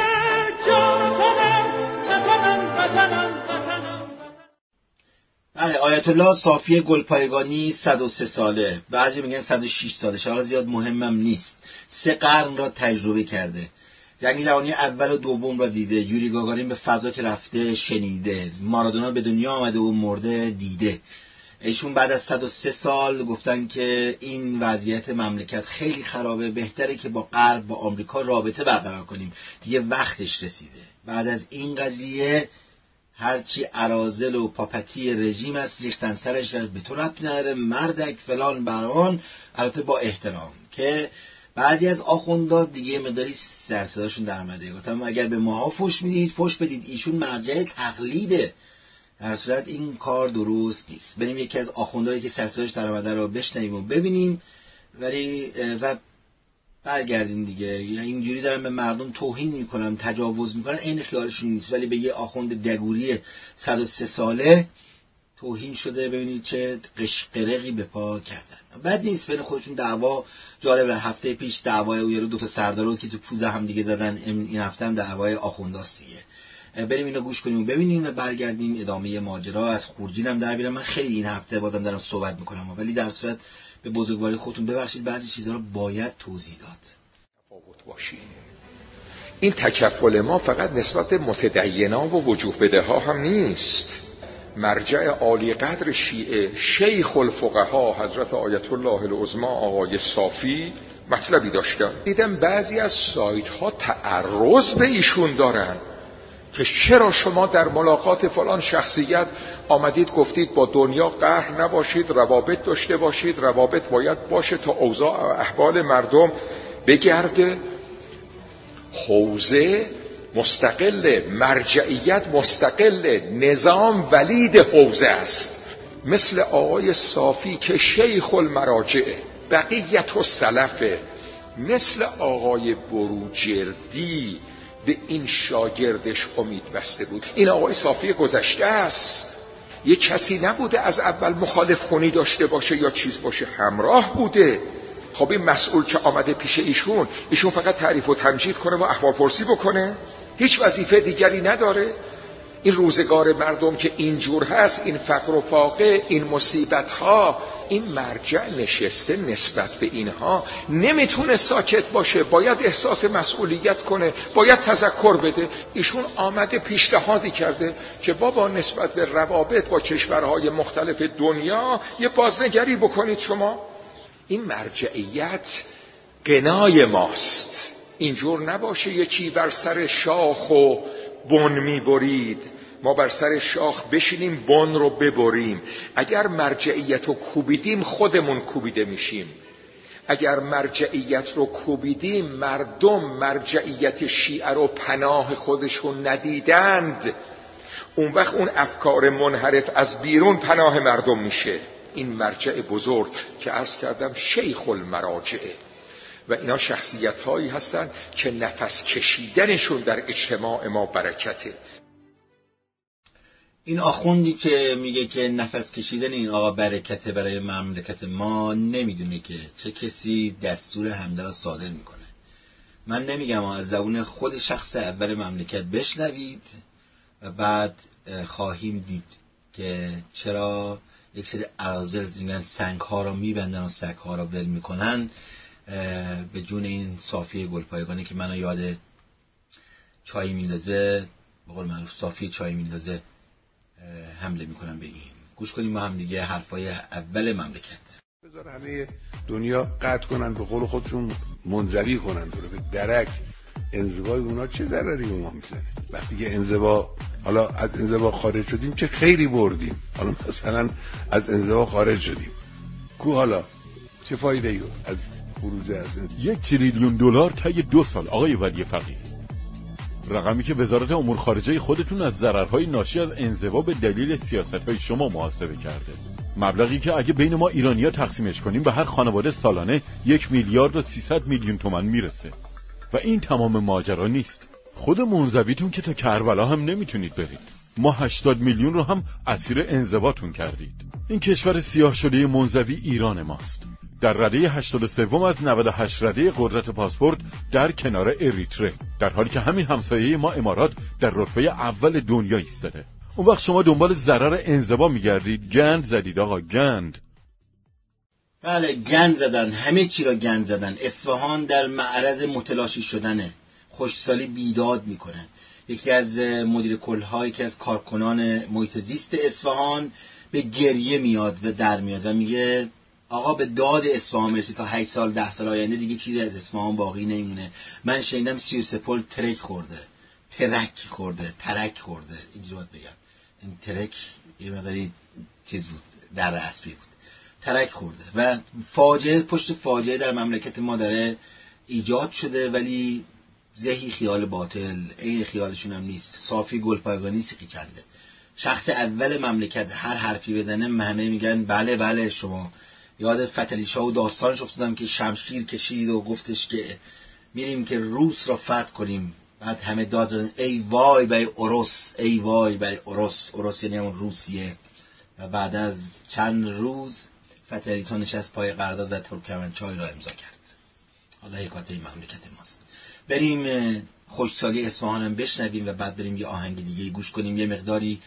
بله، آیت الله صافی گلپایگانی 103 ساله، بعضی میگن 106 سالشه، حالا زیاد مهمم نیست. 3 قرن را تجربه کرده، جنگ جهانی اول و دوم را دیده، یوری گاگارین به فضا که رفته شنیده، مارادونا به دنیا آمده و مرده دیده. ایشون بعد از 103 سال گفتن که این وضعیت مملکت خیلی خرابه، بهتره که با غرب، با آمریکا رابطه برقرار کنیم، دیگه وقتش رسیده. بعد از این قضیه هرچی اراذل و پاپتی رژیم است ریختن سرش، به تو ربطی نداره مردک فلان بران، البته با احترام، که بعضی از آخوندا دیگه مقداری سر صداشون در اومده. گفتم اگر به ماها فوش میدید فوش بدید، ایشون مرجع تقلیده، در صورت این کار درست نیست. بریم یکی از آخوندهایی که سر صداش در اومده رو بشنویم و ببینیم، ولی و برگردیم دیگه. اینجوری دارن به مردم توهین میکنن، تجاوز میکنن، عین خیالشون نیست، ولی به یه آخوند دگوری 103 ساله توهین شده. ببینید چه قشقرقی به پا کردن. بد نیست، بین خودشون دعوا جالبه. هفته پیش دعوای او یارو 2 تا سردار که تو پوزه هم دیگه زدن، این هفته هم دعوای آخونداست دیگه. بریم اینو گوش کنیم و ببینیم و برگردیم ادامه ماجرا. از خورجین هم در بیارم. من خیلی این هفته بازم دارم صحبت میکنم، ولی در صورت به بزرگواری خودتون ببخشید، بعضی چیزا رو باید توضیح داد. تفاوت باشیم، این تکفل ما فقط نسبت به متدینان و وجوه بده ها هم نیست. مرجع عالی قدر شیعه شیخ الفقها حضرت آیت الله العظمی آقای صافی مطلبی داشتن. دیدم بعضی از سایت ها تعرض به ایشون دارن که چرا شما در ملاقات فلان شخصیت آمدید گفتید با دنیا قهر نباشید، روابط داشته باشید، روابط باید باشه تا اوضاع و احوال مردم بگرده. حوزه مستقل، مرجعیت مستقل، نظام ولید حوزه است. مثل آقای صافی که شیخ المراجع بقیت السلفه، مثل آقای بروجردی به این شاگردش امید بسته بود. این آقای صافی گذشته است، یه کسی نبوده از اول مخالف خونی داشته باشه یا چیز باشه، همراه بوده. خب این مسئول که آمده پیش ایشون فقط تعریف و تمجید کنه و احوال پرسی بکنه، هیچ وظیفه دیگری نداره. این روزگار مردم که اینجور هست، این فقر و فاقه، این مصیبت ها، این مرجع نشسته نسبت به اینها نمیتونه ساکت باشه، باید احساس مسئولیت کنه، باید تذکر بده. ایشون آمده پیشنهادی کرده که بابا نسبت به روابط با کشورهای مختلف دنیا یه بازنگری بکنید شما. این مرجعیت غنای ماست. اینجور نباشه یکی بر سر شاخ و بن میبرید، ما بر سر شاخ بشینیم بن رو ببریم. اگر مرجعیت رو کوبیدیم خودمون کوبیده میشیم. اگر مرجعیت رو کوبیدیم، مردم مرجعیت شیعه رو پناه خودشون ندیدند، اون وقت اون افکار منحرف از بیرون پناه مردم میشه. این مرجع بزرگ که عرض کردم شیخ المراجعه و اینا شخصیت هایی هستن که نفس کشیدنشون در اجتماع ما برکته. این آخوندی که میگه که نفس کشیدن این آقا برکته برای مملکت ما، نمیدونه که چه کسی دستور حمله را صادر میکنه. من نمیگم از زبون خود شخص اول مملکت بشنوید و بعد خواهیم دید که چرا یک سری اراذل میگن سنگ ها را میبندن و سگ ها را ول میکنن. به جون این صافی گلپایگانی که منو یاد چای میندازه، به قول معروف صافی چای میندازه، حمله میکنن به این. گوش کنیم ما هم دیگه حرفای اول مملکت. بذار همه دنیا قطع کنن، به قول خودشون منزوی کنن داره به درک. انزوای اونا چه ضرری به ما میزنه؟ وقتی که انزوا، حالا از انزوا خارج شدیم چه خیری بردیم؟ حالا مثلا از انزوا خارج شدیم، کو حالا چه فایده ای از خروج از $1 تریلیون طی 2 سال آقای ولی فقیه، رقمی که وزارت امور خارجه خودتون از ضررهای ناشی از انزوا به دلیل سیاست‌های شما محاسبه کرده. مبلغی که اگه بین ما ایرانی‌ها تقسیمش کنیم به هر خانواده سالانه 1,300,000,000 تومان میرسه. و این تمام ماجرا نیست. خود منزویتون که تا کربلا هم نمیتونید برید. ما 80 میلیون رو هم اسیر انزواتون کردید. این کشور سیاه شده منزوی ایران ماست. در رده 83 از 98 رده قدرت پاسپورت در کنار اریتره، در حالی که همین همسایه ما امارات در رتبه اول دنیا ایستاده. اون وقت شما دنبال ضرر انزوا میگردید. گند زدید آقا، گند. بله گند زدن، همه چی را گند زدن. اصفهان در معرض متلاشی شدنه. خوشسالی بیداد میکنه. یکی از مدیر کل‌ها، یکی از کارکنان محیط زیست اصفهان به گریه میاد و در میاد و میگه آقا به داد اصفهان میرسی، تا 8 سال 10 سال آینده دیگه چیزی از اصفهان باقی نمیمونه. من شنیدم 33 پل ترک خورده، ترک خورده، اینجوری باید بگم. این ترک یه مقداری چیز بود، در اسبی بود، ترک خورده و فاجعه پشت فاجعه در مملکت ما داره ایجاد شده. ولی زهی خیال باطل، این خیالشون هم نیست. صافی گلپایگانی سیقی چنده. شخص اول مملکت هر حرفی بزنه همه میگن بله بله. شما یاد فتحعلی شاه و داستانش افتادم که شمشیر کشید و گفتش که میریم که روس را فتح کنیم. بعد همه داد زدن ای وای برای اوروس، ای وای برای اوروس. اوروس یعنی همون روسیه. و بعد از چند روز فتحعلی تا نشست پای قرارداد و ترکمنچای را امضا کرد. حالا حکایت این مملکت ماست. بریم خوشسالی اصفهان هم بشنویم و بعد بریم یه آهنگ دیگه گوش کنیم، یه مقداری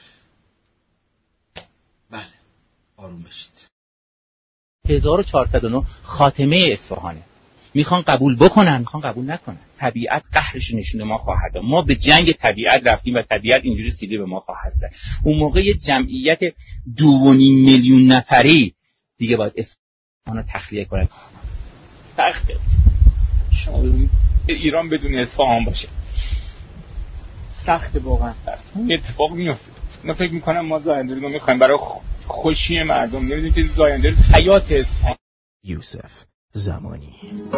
بله آروم بشید. 1409 خاتمه اصفهانه. میخوان قبول بکنن، میخوان قبول نکنن. طبیعت قهرش نشون ما خواهد داد. ما به جنگ طبیعت رفتیم و طبیعت اینجوری سیلی به ما خواهد زد. اون موقع یه جمعیت 2.5 میلیون نفری دیگه باید اصفهان رو تخلیه کنه. سخته شما ببینید ایران بدون اصفهان باشه، سخته، واقعا سخت. اتفاق میفته. من فکر میکنم ما زاینده رو میخوایم برای خوشی مردم، نمیدونید که زاینده حیات اصفهان. یوسف زمانی.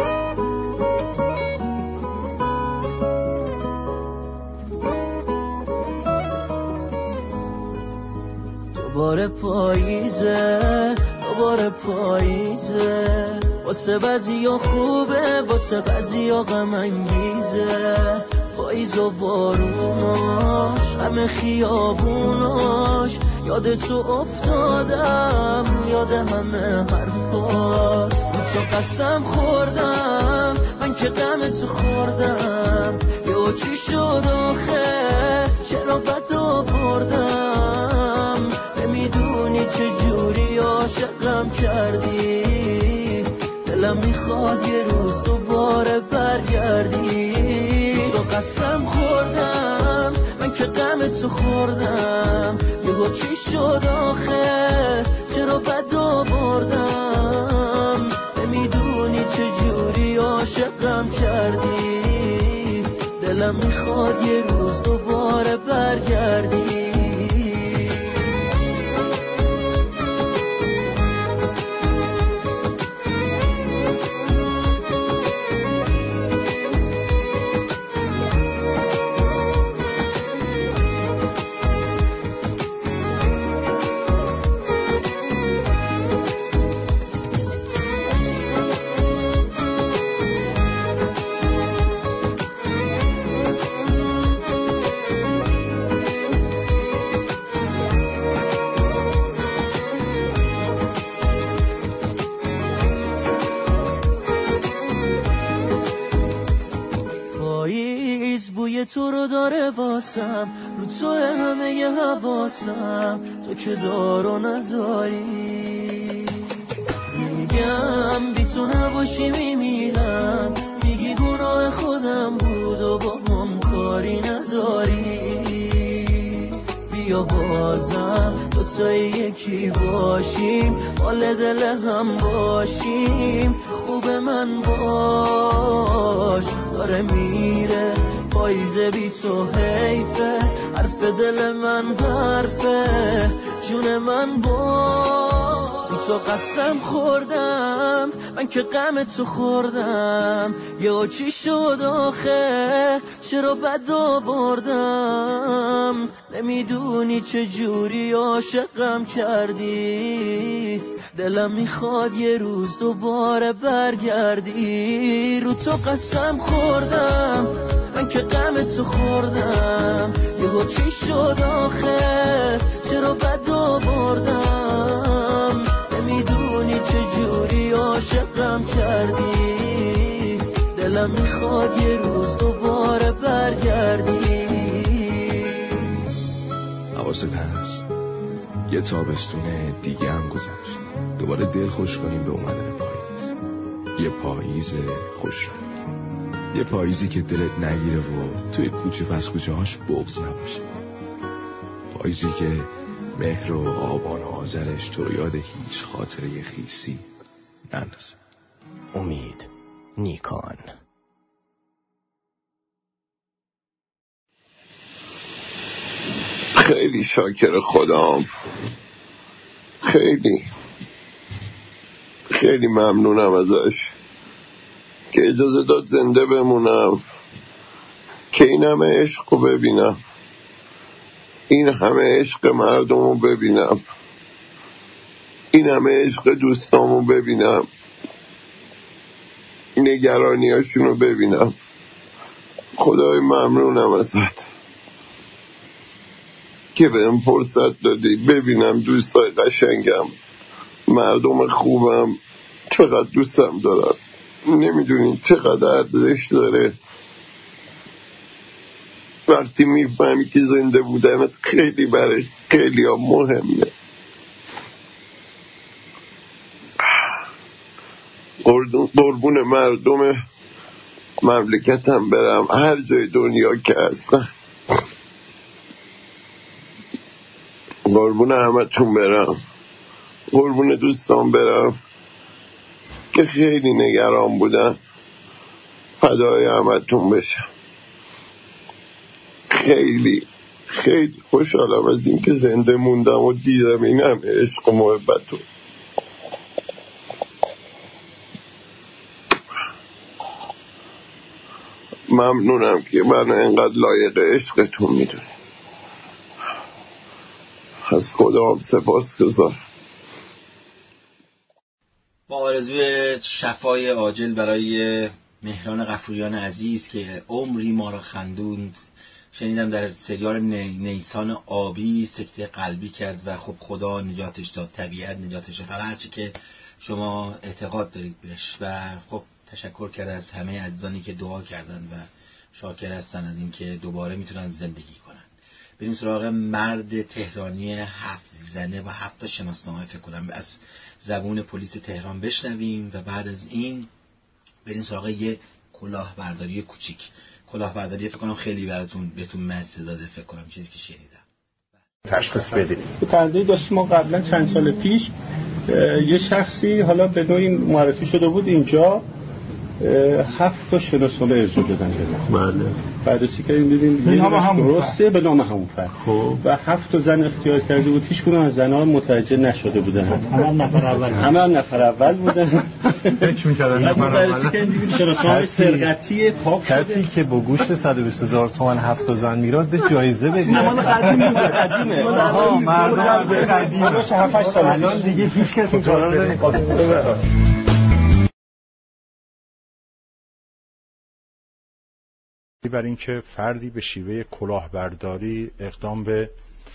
دوباره پاییزه، دوباره پاییزه، واسه بعضیا خوبه، واسه بعضیا غم انگیزه. پاییز و باروناش، همه خیابوناش، یاد تو افتادم، یاد همه حرفات. تو قسم خوردم، من که غم تو خوردم. یه چی شد آخه، چرا بد آوردم؟ نمیدونی چه جوری عاشقم کردی. دلم میخواد یه روز دوباره برگردی. تو قسم خوردم، من که غم تو خوردم. یهو چی شد آخه، چرا بد آوردم؟ نمیدونی چه جوری عاشقم کردی. دلم میخواد یه روز دوباره برگردی. تو رو داره واسم، رو تو همه ی حواسم. تو که دارو نداری، میگم بی تو نباشی میمیرم. میگی گناه خودم بود و با هم کاری نداری. بیا بازم دوتایی یکی باشیم، مال دل هم باشیم. خوب من باش، داره میره پاییزه بی تو حیفه. حرف دل من حرفه، جون من باش. تو قسم خوردم، من که غم تو خوردم. یا چی شد آخه، چرا بد آوردم؟ نمیدونی چه جوری عاشقم کردی. دلم میخواد یه روز دوباره برگردی. رو تو قسم خوردم، من که غم تو خوردم. یهو چی شد آخه، چرا بد آوردم؟ نمیدونی چه جوری عاشقم کردی. دلم میخواد یه روز دوباره برگردی. حواست هست یه تابستون دیگه هم گذشت. دوباره دل خوش کنیم به اومدن پاییز. یه پاییز خوش، یه پاییزی که دلت نگیره و توی کوچه پس کوچه هاش بغض نباشه. پاییزی که مهر و آبان و آذرش تو رو یاد هیچ خاطره خیسی نندازه. امید نیکان. خیلی شاکر خدام، خیلی ممنونم ازش که اجازه داد زنده بمونم، که این همه عشق رو ببینم، این همه عشق مردم رو ببینم، این همه عشق دوستام رو ببینم، نگرانی هاشون رو ببینم. خدای ممنونم ازت که بهم فرصت دادی ببینم دوستای قشنگم، مردم خوبم، چقدر دوستم دارم. نمیدونین چقدر ارزش داره وقتی میفهمی که زنده بودنت خیلی برای خیلی ها مهمه. قربون مردم مملکتم برم، هر جای دنیا که هستن قربون همتون برم، قربون دوستان برم که خیلی نگران بودن، فدای همتون بشم. خیلی خیلی خوشحالم از این که زنده موندم و دیدم این همه عشق و محبتو. ممنونم که من اینقدر لایق عشقتون میدونی. از خدا سپاسگزارم. با آرزوی شفای عاجل برای مهران غفوریان عزیز که عمری ما را خندوند. شنیدم در سریال نیسان آبی سکته قلبی کرد و خب خدا نجاتش داد، طبیعت نجاتش داد، هرچی که شما اعتقاد دارید بهش. و خب تشکر کرده از همه عزیزانی که دعا کردن و شاکر هستن از اینکه دوباره میتونن زندگی کنن. بریم سراغ مرد تهرانی 7 زنه و 7 شناسنامه فکر کنم از زبون پلیس تهران بشنویم و بعد از این بریم سراغ یه کلاهبرداری کوچیک. کلاهبرداری فکر کنم خیلی بهتون مزه داده، فکر کنم چیزی که شنیدم. تشخیص بدید. پرونده داشتیم ما قبلا چند سال پیش یه شخصی حالا به نوعی معرفی شده بود اینجا 7 شناسنامه ارجاع دادن بده. بله. بررسی کردیم دیدیم به نام همون درسته، به نام همون فرد. خب و 7 زن اختیار کرده بود، هیچ کدوم از زن‌ها متوجه نشده بودن. همه نفر اول بودن. فکر می‌کردن نفر اول. بررسی کردیم دیدیم شناسنامه سرقتی پاک شده. کسی که با گوشت 120,000 تومان 7 زن میراد به جایزه بده. مال قدیمه. آها مردم قدیمی. 7-8 سال الان دیگه هیچ کسی کارا رو نمی‌کنه. برای اینکه فردی به شیوه کلاهبرداری اقدام به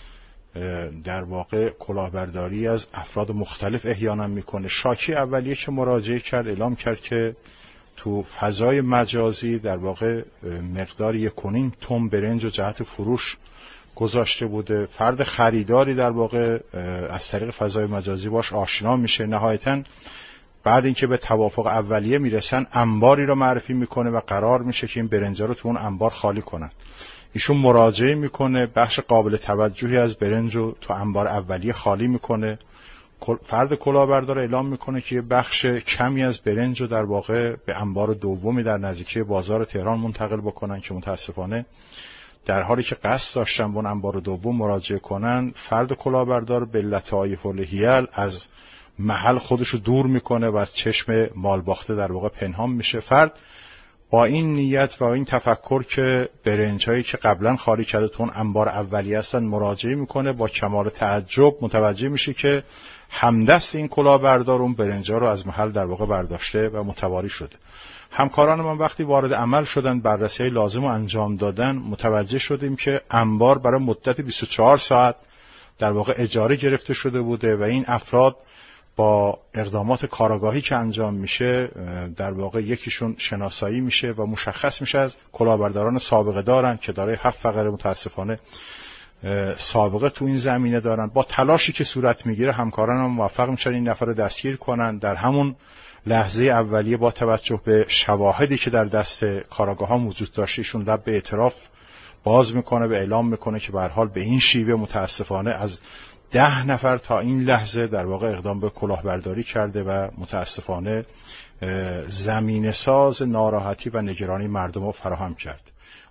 در واقع کلاهبرداری از افراد مختلف احیانا میکنه. شاکی اولیه که مراجعه کرد اعلام کرد که تو فضای مجازی در واقع مقدار 1.5 تن برنج و جهت فروش گذاشته بوده. فرد خریداری در واقع از طریق فضای مجازی باش آشنا میشه. نهایتاً بعد اینکه به توافق اولیه میرسن انباری رو معرفی میکنه و قرار میشه که این برنجا رو تو اون انبار خالی کنن. ایشون مراجعه میکنه، بخش قابل توجهی از برنج رو تو انبار اولیه خالی میکنه. فرد کلاهبردار اعلام میکنه که یه بخش کمی از برنج رو در واقع به انبار دومی در نزدیکی بازار تهران منتقل بکنن که متاسفانه در حالی که قصد داشتن به اون انبار دوم مراجعه کنن، فرد کلاهبردار به علت عایف الحیل از محل خودشو دور میکنه و از چشم مالباخته در واقع پنهان میشه. فرد با این نیت و این تفکر که برنجایی که قبلا خالی کرده تو اون انبار اولیه هستن مراجعه میکنه، با کمال تعجب متوجه میشه که همدست این کلاهبردار اون برنجا رو از محل در واقع برداشته و متواری شده. همکاران من وقتی وارد عمل شدن بررسی لازم رو انجام دادن، متوجه شدیم که انبار برای مدت 24 ساعت در واقع اجاره گرفته شده بوده و این افراد با اقدامات کاراگاهی که انجام میشه در واقع یکیشون شناسایی میشه و مشخص میشه از کلاهبرداران سابقه دارن که دارای 7 فقره متاسفانه سابقه تو این زمینه دارن. با تلاشی که صورت میگیره همکاران هم موفق میشن این نفر رو دستگیر کنن. در همون لحظه اولیه با توجه به شواهدی که در دست کاراگاهان وجود داشته ایشون لب به اعتراف باز میکنه و اعلام میکنه که به هر حال به این شیوه متاسفانه از 10 نفر تا این لحظه در واقع اقدام به کلاهبرداری کرده و متاسفانه زمینه ساز ناراحتی و نگرانی مردم رو فراهم کرد.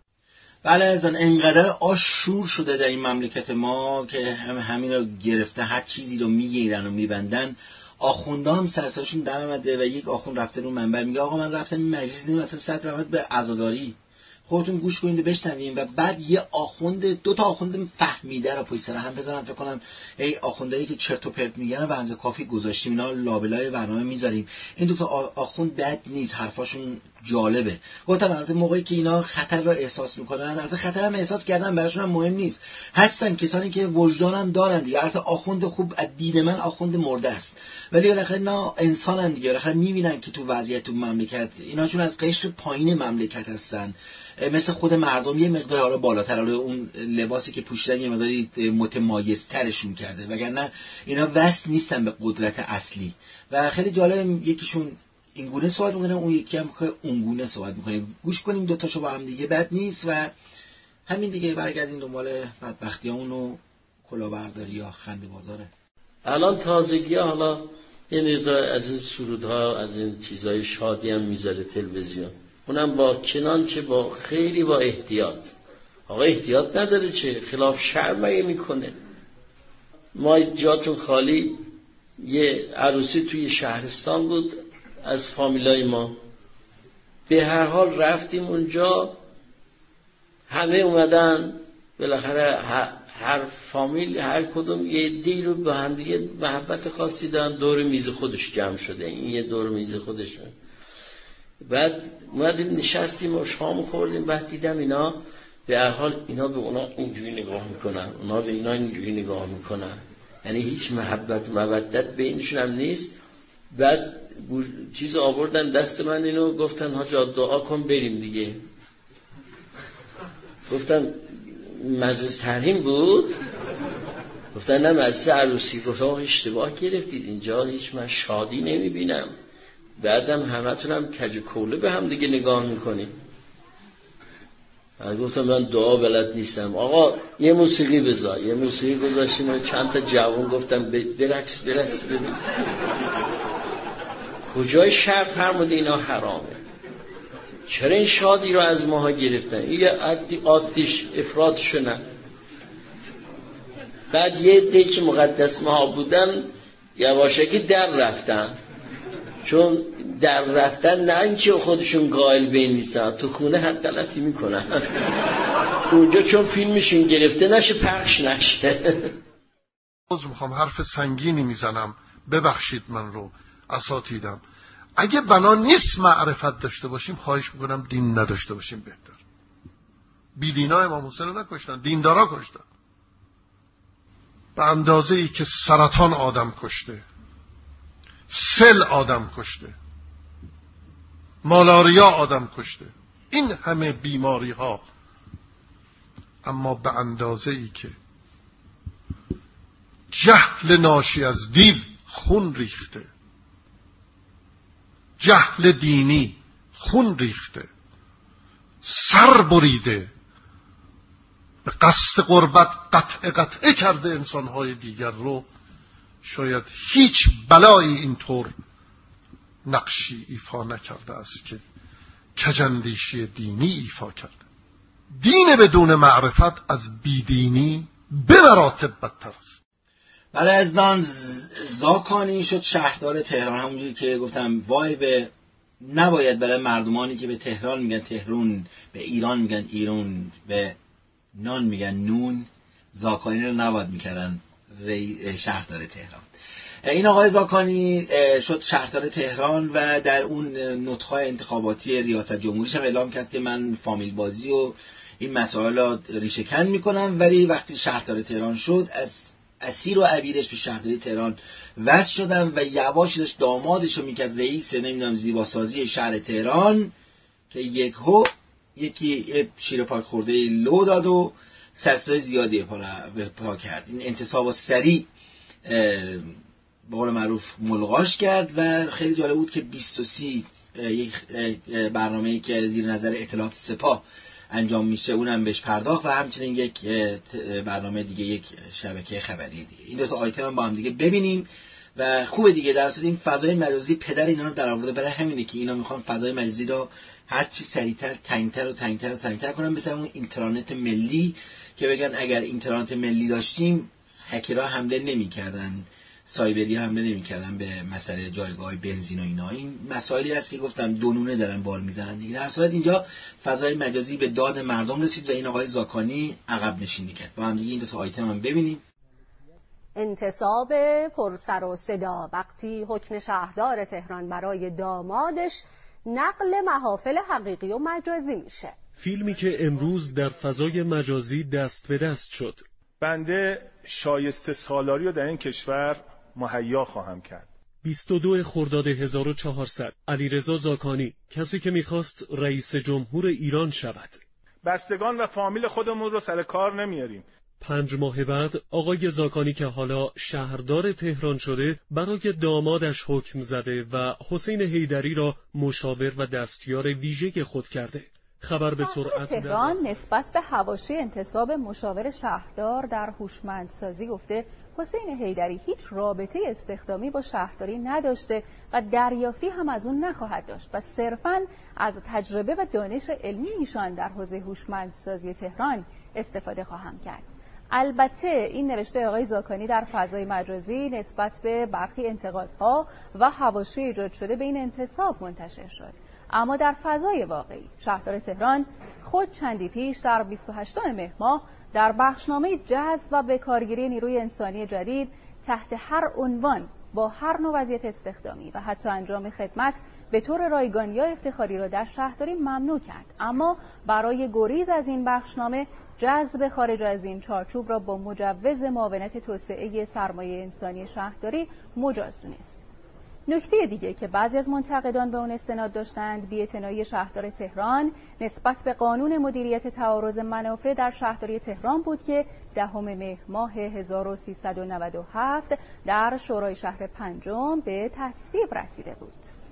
بله ازن اینقدر آشور شده در این مملکت ما که همین رو گرفته، هر چیزی رو میگیرن و میبندن. آخونده هم سرسرشون در آمده و یک آخوند رفته رو منبر میگه آقا من رفتم این مجلس دیدم اصلا 100 رفت به عزاداری. خودتون گوش کنید و بشنویم و بعد یه آخوند 2 تا آخوند فهمیده رو پشت سر هم بذارم. فکر کنم ای آخوندایی که چرت و پرت میگن به اندازه کافی گذاشتیم، اینا لابلای برنامه میذاریم. این 2 تا آخوند بد نیست، حرفاشون جالبه. گفتم البته موقعی که اینا خطر رو احساس میکنن، البته خطر هم احساس کردن براشون هم مهم نیست، هستن کسانی که وجدان هم دارن دیگه. البته آخوند خوب از دید من آخوند مرده است، ولی بالاخره اینا انسانن دیگه، بالاخره میبینن که تو وضعیت تو مملکت اینا چون از قشر پایین مملکت هستن، مثل خود مردم یه مقدار حالا بالاتر، حالا اون لباسی که پوشیدن یه مقداری متمایزترشون کرده، وگرنه اینا وصل نیستن به قدرت اصلی. و خیلی جالب یکیشون این گونه صحبت میکنه، اون یکی هم که اون گونه صحبت میکنه. گوش کنیم دوتاشو با هم دیگه، بد نیست و همین دیگه برگردیم دنبال بدبختیامون و کلاهبرداری یا خنده بازاره. الان تازگی حالا یه مقدار از این سرودها از این چیزای شادی هم میذاره تلویزیون، اونم با کنان که با خیلی با احتیاط. آقا احتیاط نداره چه؟ خلاف شرع میکنه. ما جاتون خالی، یه عروسی توی شهرستان بود از فامیلای ما، به هر حال رفتیم اونجا، همه اومدن، بالاخره هر فامیل هر کدوم یه دی رو به هم دیگه محبت خاصی دارن، دور میز خودش جمع شده، این یه دور میز خودش. بعد اومدیم نشستیم و شام خوردیم، بعد دیدم اینا به هر حال اینا به اونا اینجوری نگاه میکنن، اونا به اینا اینجوری نگاه میکنن، یعنی هیچ محبت مودت بینشون هم نیست. بعد چیز آوردن دست من اینو گفتن حاجا دعا کن بریم دیگه. گفتم مجلس ترحیم بود؟ گفتن نه مجلس عروسی. گفتم اشتباه گرفتید، اینجا هیچ من شادی نمیبینم. بعدم همتونم کج کوله به هم دیگه نگاه میکنیم. گفتم من دعا بلد نیستم. آقا یه موسیقی بذار. یه موسیقی گذاشتیم و چند تا جوان گفتم برقص ببین. کجای شرع فرموده اینا حرامه؟ چرا این شادی رو از ماها گرفتن؟ این عادیش افرادشو نه. بعد یه عده که مقدس ماها بودن یواشکی در رفتن، چون در رفتن نه اینکه خودشون قائل به نیستن، تو خونه حد غلطی میکنن اونجا، چون فیلمشون گرفته نشه پخش نشه. باز میخوام حرف سنگینی میزنم، ببخشید من رو اساتیدم. اگه بنا نیست معرفت داشته باشیم، خواهش میکنم دین نداشته باشیم بهتر. بیدینا امام حسین رو نکشتن، دیندارا کشتن. به اندازه ای که سرطان آدم کشته، سل آدم کشته، مالاریا آدم کشته، این همه بیماری ها، اما به اندازه ای که جهل ناشی از دین خون ریخته، جهل دینی خون ریخته، سر بریده، به قصد قربت قطعه کرده انسانهای دیگر رو، شاید هیچ بلایی اینطور نقشی ایفا نکرده است که کجندیشی دینی ایفا کرده. دین بدون معرفت از بیدینی به مراتب بدتر است. برای ازدان زاکانی شد شهردار تهران. همونجوری که گفتم وای به نباید برای مردمانی که به تهران میگن تهرون، به ایران میگن ایرون، به نان میگن نون، زاکانی رو نباید میکردن شهردار تهران. این آقای زاکانی شد شهردار تهران و در اون نطق‌های انتخاباتی ریاست جمهوریش هم اعلام کرد که من فامیل بازی و این مسائل رو ریشه کن میکنم، ولی وقتی شهردار تهران شد از اسیر و عبیرش به شهرداری تهران وصل شدم و یواش داشت دامادش رو میکرد رئیس نمیدونم زیباسازی شهر تهران که یکی شیر پاک خورده لو داد و سرصدای زیادی پا کرد. این انتصاب سریع به قول معروف ملغاش کرد و خیلی جالب بود که 23 یک برنامه‌ای که زیر نظر اطلاعات سپاه انجام میشه اونم بهش پرداخت و همچنین یک برنامه دیگه، یک شبکه خبری دیگه. این دو تا آیتم هم با هم دیگه ببینیم و خوبه دیگه. در اصل این فضای مجازی پدر اینا رو در آورده، برای همینه که اینا میخوان فضای مجازی رو هر چی سریعتر تنگتر کنن، مثل اون اینترنت ملی که بگن اگر اینترنت ملی داشتیم هکرها حمله نمی‌کردن، سایبری حمله نمی‌کردن به مسئله جایگاه بنزین و اینا. این مسائلی هست که گفتم دونونه دارن بار میزنن دیگه. در صورت اینجا فضای مجازی به داد مردم رسید و این آقای زاکانی عقب نشینی کرد. با هم دیگه این دو تا آیتم هم ببینیم. انتصاب پرسر و صدا وقتی حکم شهردار تهران برای دامادش نقل محافل حقیقی و مجازی میشه. فیلمی که امروز در فضای مجازی دست به دست شد. بنده شایسته سالاری رو در این کشور مهیا خواهم کرد. 22 خرداد 1400 علیرضا زاکانی، کسی که میخواست رئیس جمهور ایران شود. بستگان و فامیل خودمون رو سر کار نمیاریم. 5 ماه بعد آقای زاکانی که حالا شهردار تهران شده برای دامادش حکم زده و حسین حیدری را مشاور و دستیار ویژه خود کرده. خبر به سرعت تهران نسبت به حواشی انتصاب مشاور شهردار در هوشمندسازی گفته حسین حیدری هیچ رابطه استخدامی با شهرداری نداشته و دریافتی هم از اون نخواهد داشت و صرفاً از تجربه و دانش علمی ایشان در حوزه هوشمندسازی تهران استفاده خواهم کرد. البته این نوشته آقای زاکانی در فضای مجازی نسبت به برخی انتقادها و حواشی ایجاد شده به این انتصاب منتشر شد، اما در فضای واقعی شهردار تهران خود چندی پیش در 28 مهر ماه در بخشنامه جذب و بکارگیری نیروی انسانی جدید تحت هر عنوان با هر نوع وضعیت استخدامی و حتی انجام خدمت به طور رایگان یا افتخاری را در شهرداری ممنوع کرد، اما برای گریز از این بخشنامه جذب خارج از این چارچوب را با مجوز معاونت توسعه سرمایه انسانی شهرداری مجاز دونست. نکته دیگه که بعضی از منتقدان به اون استناد داشتند بی‌اعتنایی شهردار تهران نسبت به قانون مدیریت تعارض منافع در شهرداری تهران بود که 10 مهر ماه 1397 در شورای شهر پنجم به تصویب رسیده بود.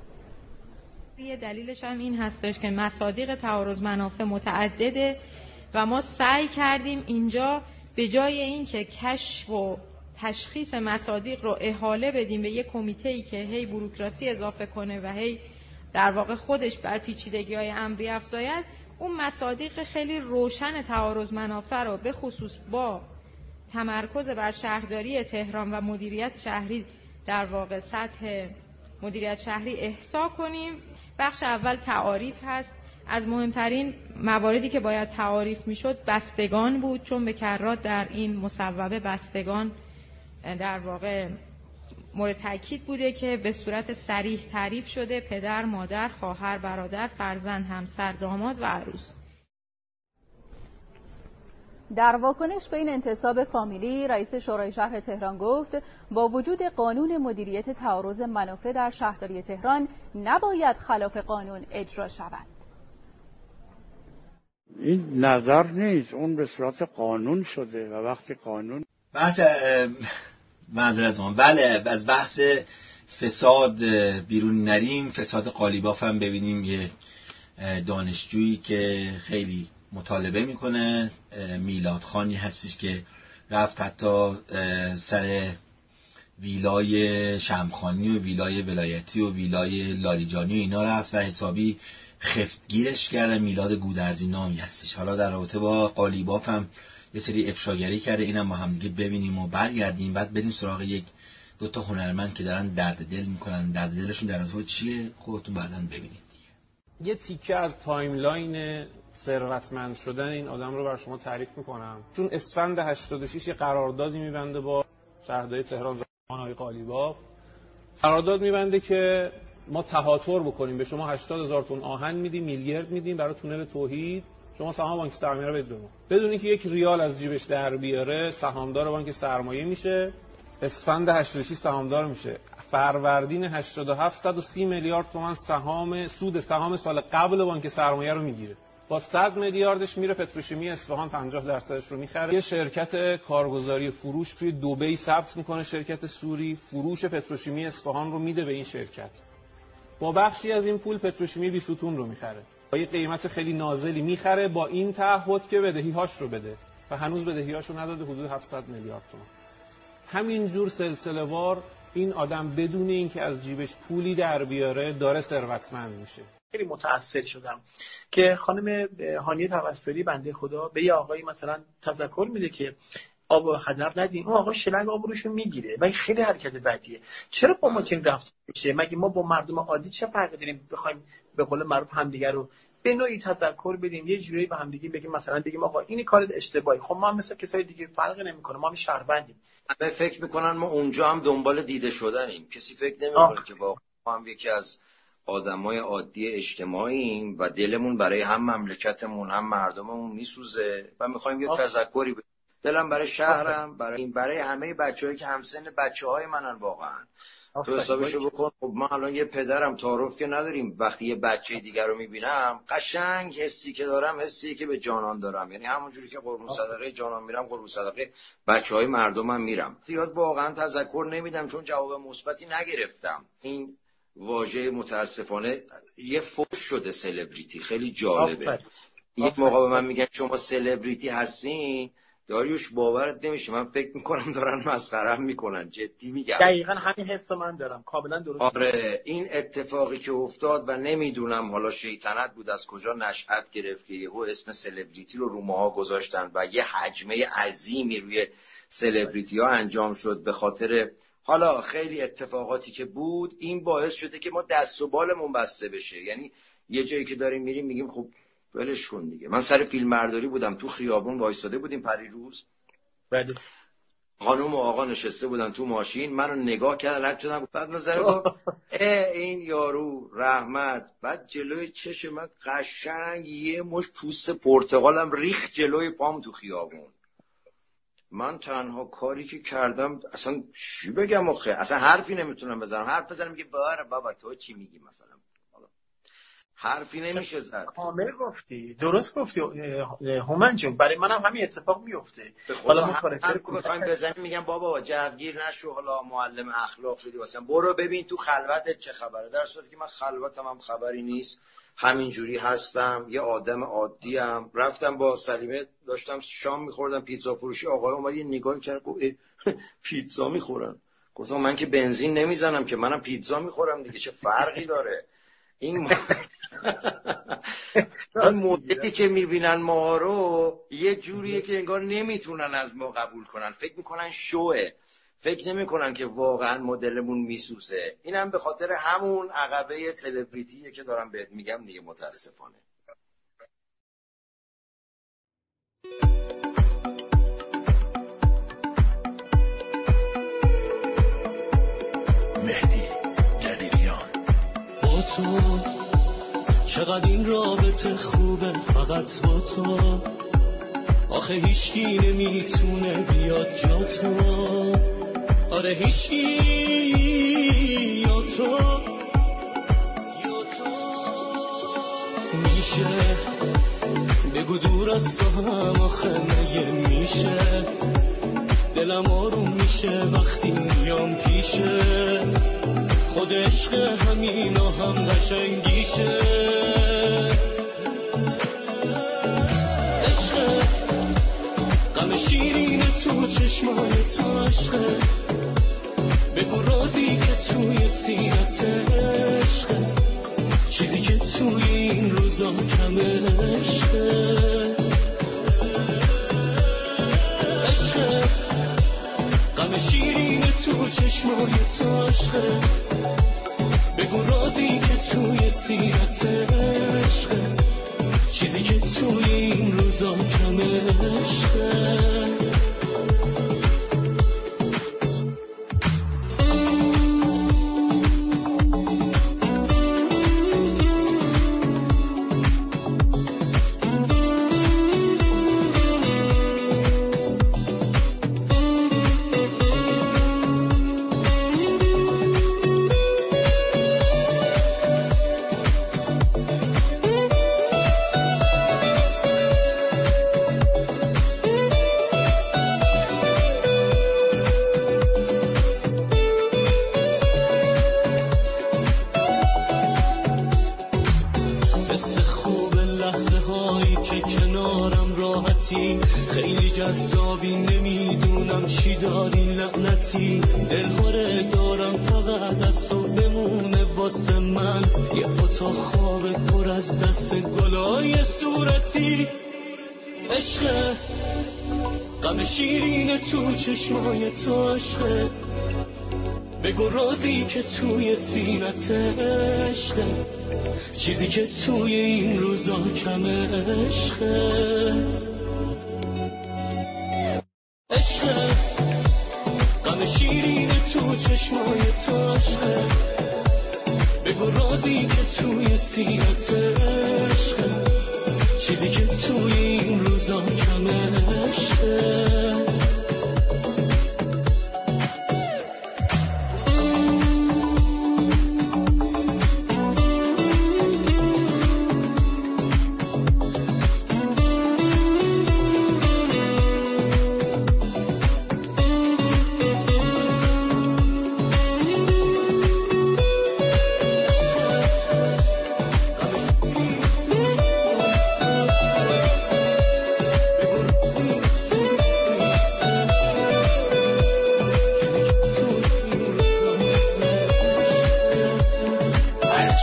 یه دلیلش هم این هستش که مصادیق تعارض منافع متعدده و ما سعی کردیم اینجا به جای اینکه کشف و تشخیص مصادیق رو احاله بدیم به یک کمیته‌ای که هی بوروکراسی اضافه کنه و هی در واقع خودش بر پیچیدگی‌های امری افزاید، اون مصادیق خیلی روشن تعارض منافع رو به خصوص با تمرکز بر شهرداری تهران و مدیریت شهری در واقع سطح مدیریت شهری احصا کنیم. بخش اول تعاریف هست. از مهمترین مواردی که باید تعاریف میشد بستگان بود، چون به کرات در این مصوبه بستگان در واقع مورد تاکید بوده که به صورت صریح تعریف شده: پدر، مادر، خواهر، برادر، فرزند، همسر، داماد و عروس. در واکنش به این انتصاب فامیلی، رئیس شورای شهر تهران گفت با وجود قانون مدیریت تعارض منافع در شهرداری تهران نباید خلاف قانون اجرا شود. این نظر نیست، اون به صورت قانون شده و وقتی قانون بحث بله از بحث فساد بیرون نریم، فساد قالیباف هم ببینیم. یه دانشجویی که خیلی مطالبه میکنه، میلاد خانی هستش که رفت حتی سر ویلای شمخانی و ویلای ولایتی و ویلای لاریجانی و اینا رفت و حسابی خفتگیرش کرده. میلاد گودرزی نامی هستش. حالا در رابطه با قالیباف هم یه سری افشاگری کرده، اینم با هم دیگه ببینیم و برگردیم، بعد بریم سراغ یک دو تا هنرمند که دارن درد دل میکنن. درد دلشون در رابطه چیه خودتون بعداً ببینید دیگه. یه تیکه از تایملاین ثروتمند شدن این آدم رو بر شما تعریف میکنم. چون اسفند 86 یه قراردادی میبنده با شهرداری تهران زمان آقای قالیباف. قرارداد میبنده که ما تهاتر بکنیم، به شما 80,000 تن آهن میدیم، میلیارد میدیم برای تونل توحید، شما سهام بانک سرمایه رو بدید به ما. بدون اینکه یک ریال از جیبش در بیاره سهامدار بانک سرمایه میشه. اسفند 86 سهامدار میشه. فروردین 87 130 میلیارد تومان سود سهام سال قبل بانک سرمایه رو میگیره. با 100 میلیاردش میره پتروشیمی اصفهان 50% رو میخره. یه شرکت کارگزاری فروش توی دبی ثبت میکنه، شرکت سوری فروش پتروشیمی اصفهان رو میده به این شرکت. با بخشی از این پول پتروشیمی بیستون رو میخره. با یه قیمت خیلی نازلی میخره با این تعهد که بدهی‌هاش رو بده و هنوز بدهی‌هاش رو نداده، حدود 700 میلیارد تومان. همینجور سلسله‌وار این آدم بدون اینکه از جیبش پولی در بیاره داره ثروتمند میشه. خیلی متأثر شدم که خانم هانیه توسلی بنده خدا به یه آقایی مثلا تذکر میده که آب و هدر ندین، اون آقا شلنگ آب روشو میگیره و خیلی حرکت بدیه. چرا با ما چنین رفتار میشه؟ مگه ما با مردم عادی چه فرقی داریم بخوایم به قول معروف همدیگه رو به نوعی تذکر بدیم، یه جوری به همدیگه بگیم مثلا بگیم آقا این کارت اشتباهی. خب ما هم مثل کسای دیگه فرقی نمیکنه، ما هم شهروندیم. همه فکر میکنن ما اونجا هم دنبال دیده شدنیم، کسی فکر نمیکنه که واقعا ما هم یکی از آدمای عادی اجتماعیم و دلمون برای هم مملکتمون هم مردممون میسوزه و میخوایم یه تذکری بدیم. دلم برای شهرم، برای همه بچه‌هایی که همسن بچه‌های منن واقعا. تو حسابشو بکن. خب من الان یه پدرم، تعارف که نداریم، وقتی یه بچه دیگر رو میبینم قشنگ حسی که دارم حسی که به جانان دارم، یعنی همونجوری که قربون صدقه جانان میرم قربون صدقه بچهای مردمم میرم. زیاد واقعا تذکر نمیدم چون جواب مثبتی نگرفتم. این واژه متاسفانه یه فوش شده سلبریتی، خیلی جالبه. یک موقع به من میگن شما سلبریتی هستین، داریوش باورت نمیشه، من فکر میکنم دارن مسخره‌ام میکنن، جدی میگم. دقیقاً همین حس من دارم، کاملا درست. آره این اتفاقی که افتاد و نمیدونم حالا شیطنت بود از کجا نشأت گرفت که یهو اسم سلبریتی رو ماها گذاشتن و یه حجمه عظیمی روی سلبریتی ها انجام شد به خاطر حالا خیلی اتفاقاتی که بود. این باعث شده که ما دست و بالمون بسته بشه، یعنی یه جایی که داریم میریم میگیم خب ولش کن دیگه. من سر فیلم برداری بودم تو خیابون وایساده بودیم پریروز، بله، خانم و آقا نشسته بودن تو ماشین، منو نگاه کردن رد شدن، بعد نظر گفت این یارو رحمت، بعد جلوی چشم من قشنگ یه مش پوست پرتقالم ریخت جلوی پام تو خیابون. من تنها کاری که کردم اصلا چی بگم آخه، اصلا حرفی نمیتونم بزنم، حرف بزنم میگه بابا تو چی میگی مثلا، حرفی نمیشه زد. کامل گفتی، درست گفتی هومن جون، برای منم همین اتفاق میفته. حالا ما کاراکتر بخوایم بزنیم میگم بابا جوگیر نشو، حالا معلم اخلاق شدی واسه برو ببین تو خلوتت چه خبره، در صورتی که من خلوتم هم خبری نیست، همینجوری هستم، یه آدم عادی ام. رفتم با سلیمه داشتم شام میخوردم، پیتزا فروشی آقای اومد یه نگاهی کرد گفت پیتزا میخورن. گفتم من که بنزین نمیزنم که، منم پیتزا میخورم دیگه، چه فرقی داره. این مدتی که میبینن ما رو یه جوریه که انگار نمیتونن از ما قبول کنن، فکر میکنن شوه، فکر نمیکنن که واقعا مدلمون میسوزه. اینم به خاطر همون عقبه سلبریتیه که دارم بهت میگم دیگه، متاسفانه. مهدی دلیریان با تو چقدر این رابطه خوبه فقط با تو، آخه هیچکی نمیتونه بیاد جا تو، آره هیچکی یا تو میشه بگو دور از تو هم آخه مگه میشه، دلم آروم میشه وقتی میام پیشت، خود عشق همینا هم قشنگیشه، عشق غم شیرین تو چشمای تو، عشق بگو رازی که توی سینت، عشق چیزی که توی این روزا کم، عشق عشق غم شیرین تو چشمای تو، عشق بگو رازی که توی سینت، عشق چیزی که توی این روزا کم، عشق خیلی جذابی، نمیدونم چی داری لعنتی، دلهوره دارم فقط از تو بمونه واسه من، یه اتاق خواب پر از دست گلای صورتی، عشق غم شیرین تو چشمای تو، عشق بگو رازی که توی سینت، عشق چیزی که توی این روزا کم، عشق عشق غم شیرین تو چشمای تو، عشق بگو رازی که توی سینت، عشق چیزی که توی این روزا کم، عشق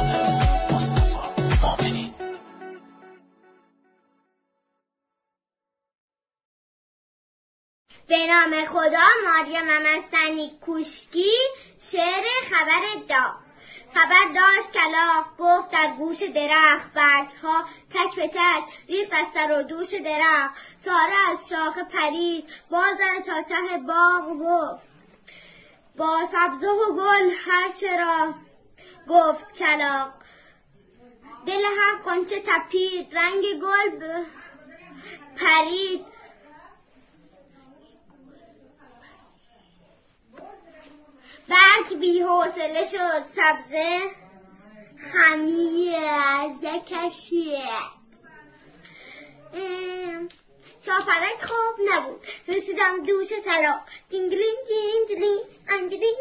به نام خدا. ماریا ممستنی کوشکی. شعر خبر داغ. خبر داشت کلاغ گفت در گوش درخت، برگها تک به تک ریخت از سر و دوش درخت. ساره از شاخه پرید، باز تا ته باغ گفت با سبزه و گل هر چرا. گفت کلاغ دل هر غنچه تپید، رنگ گل پرید. برگ بی حوصله شد، سبزه خمیه از کشید. شاپرک خواب نبود، رسیدم دوش طلاق. دینگلین دینگلین انگلین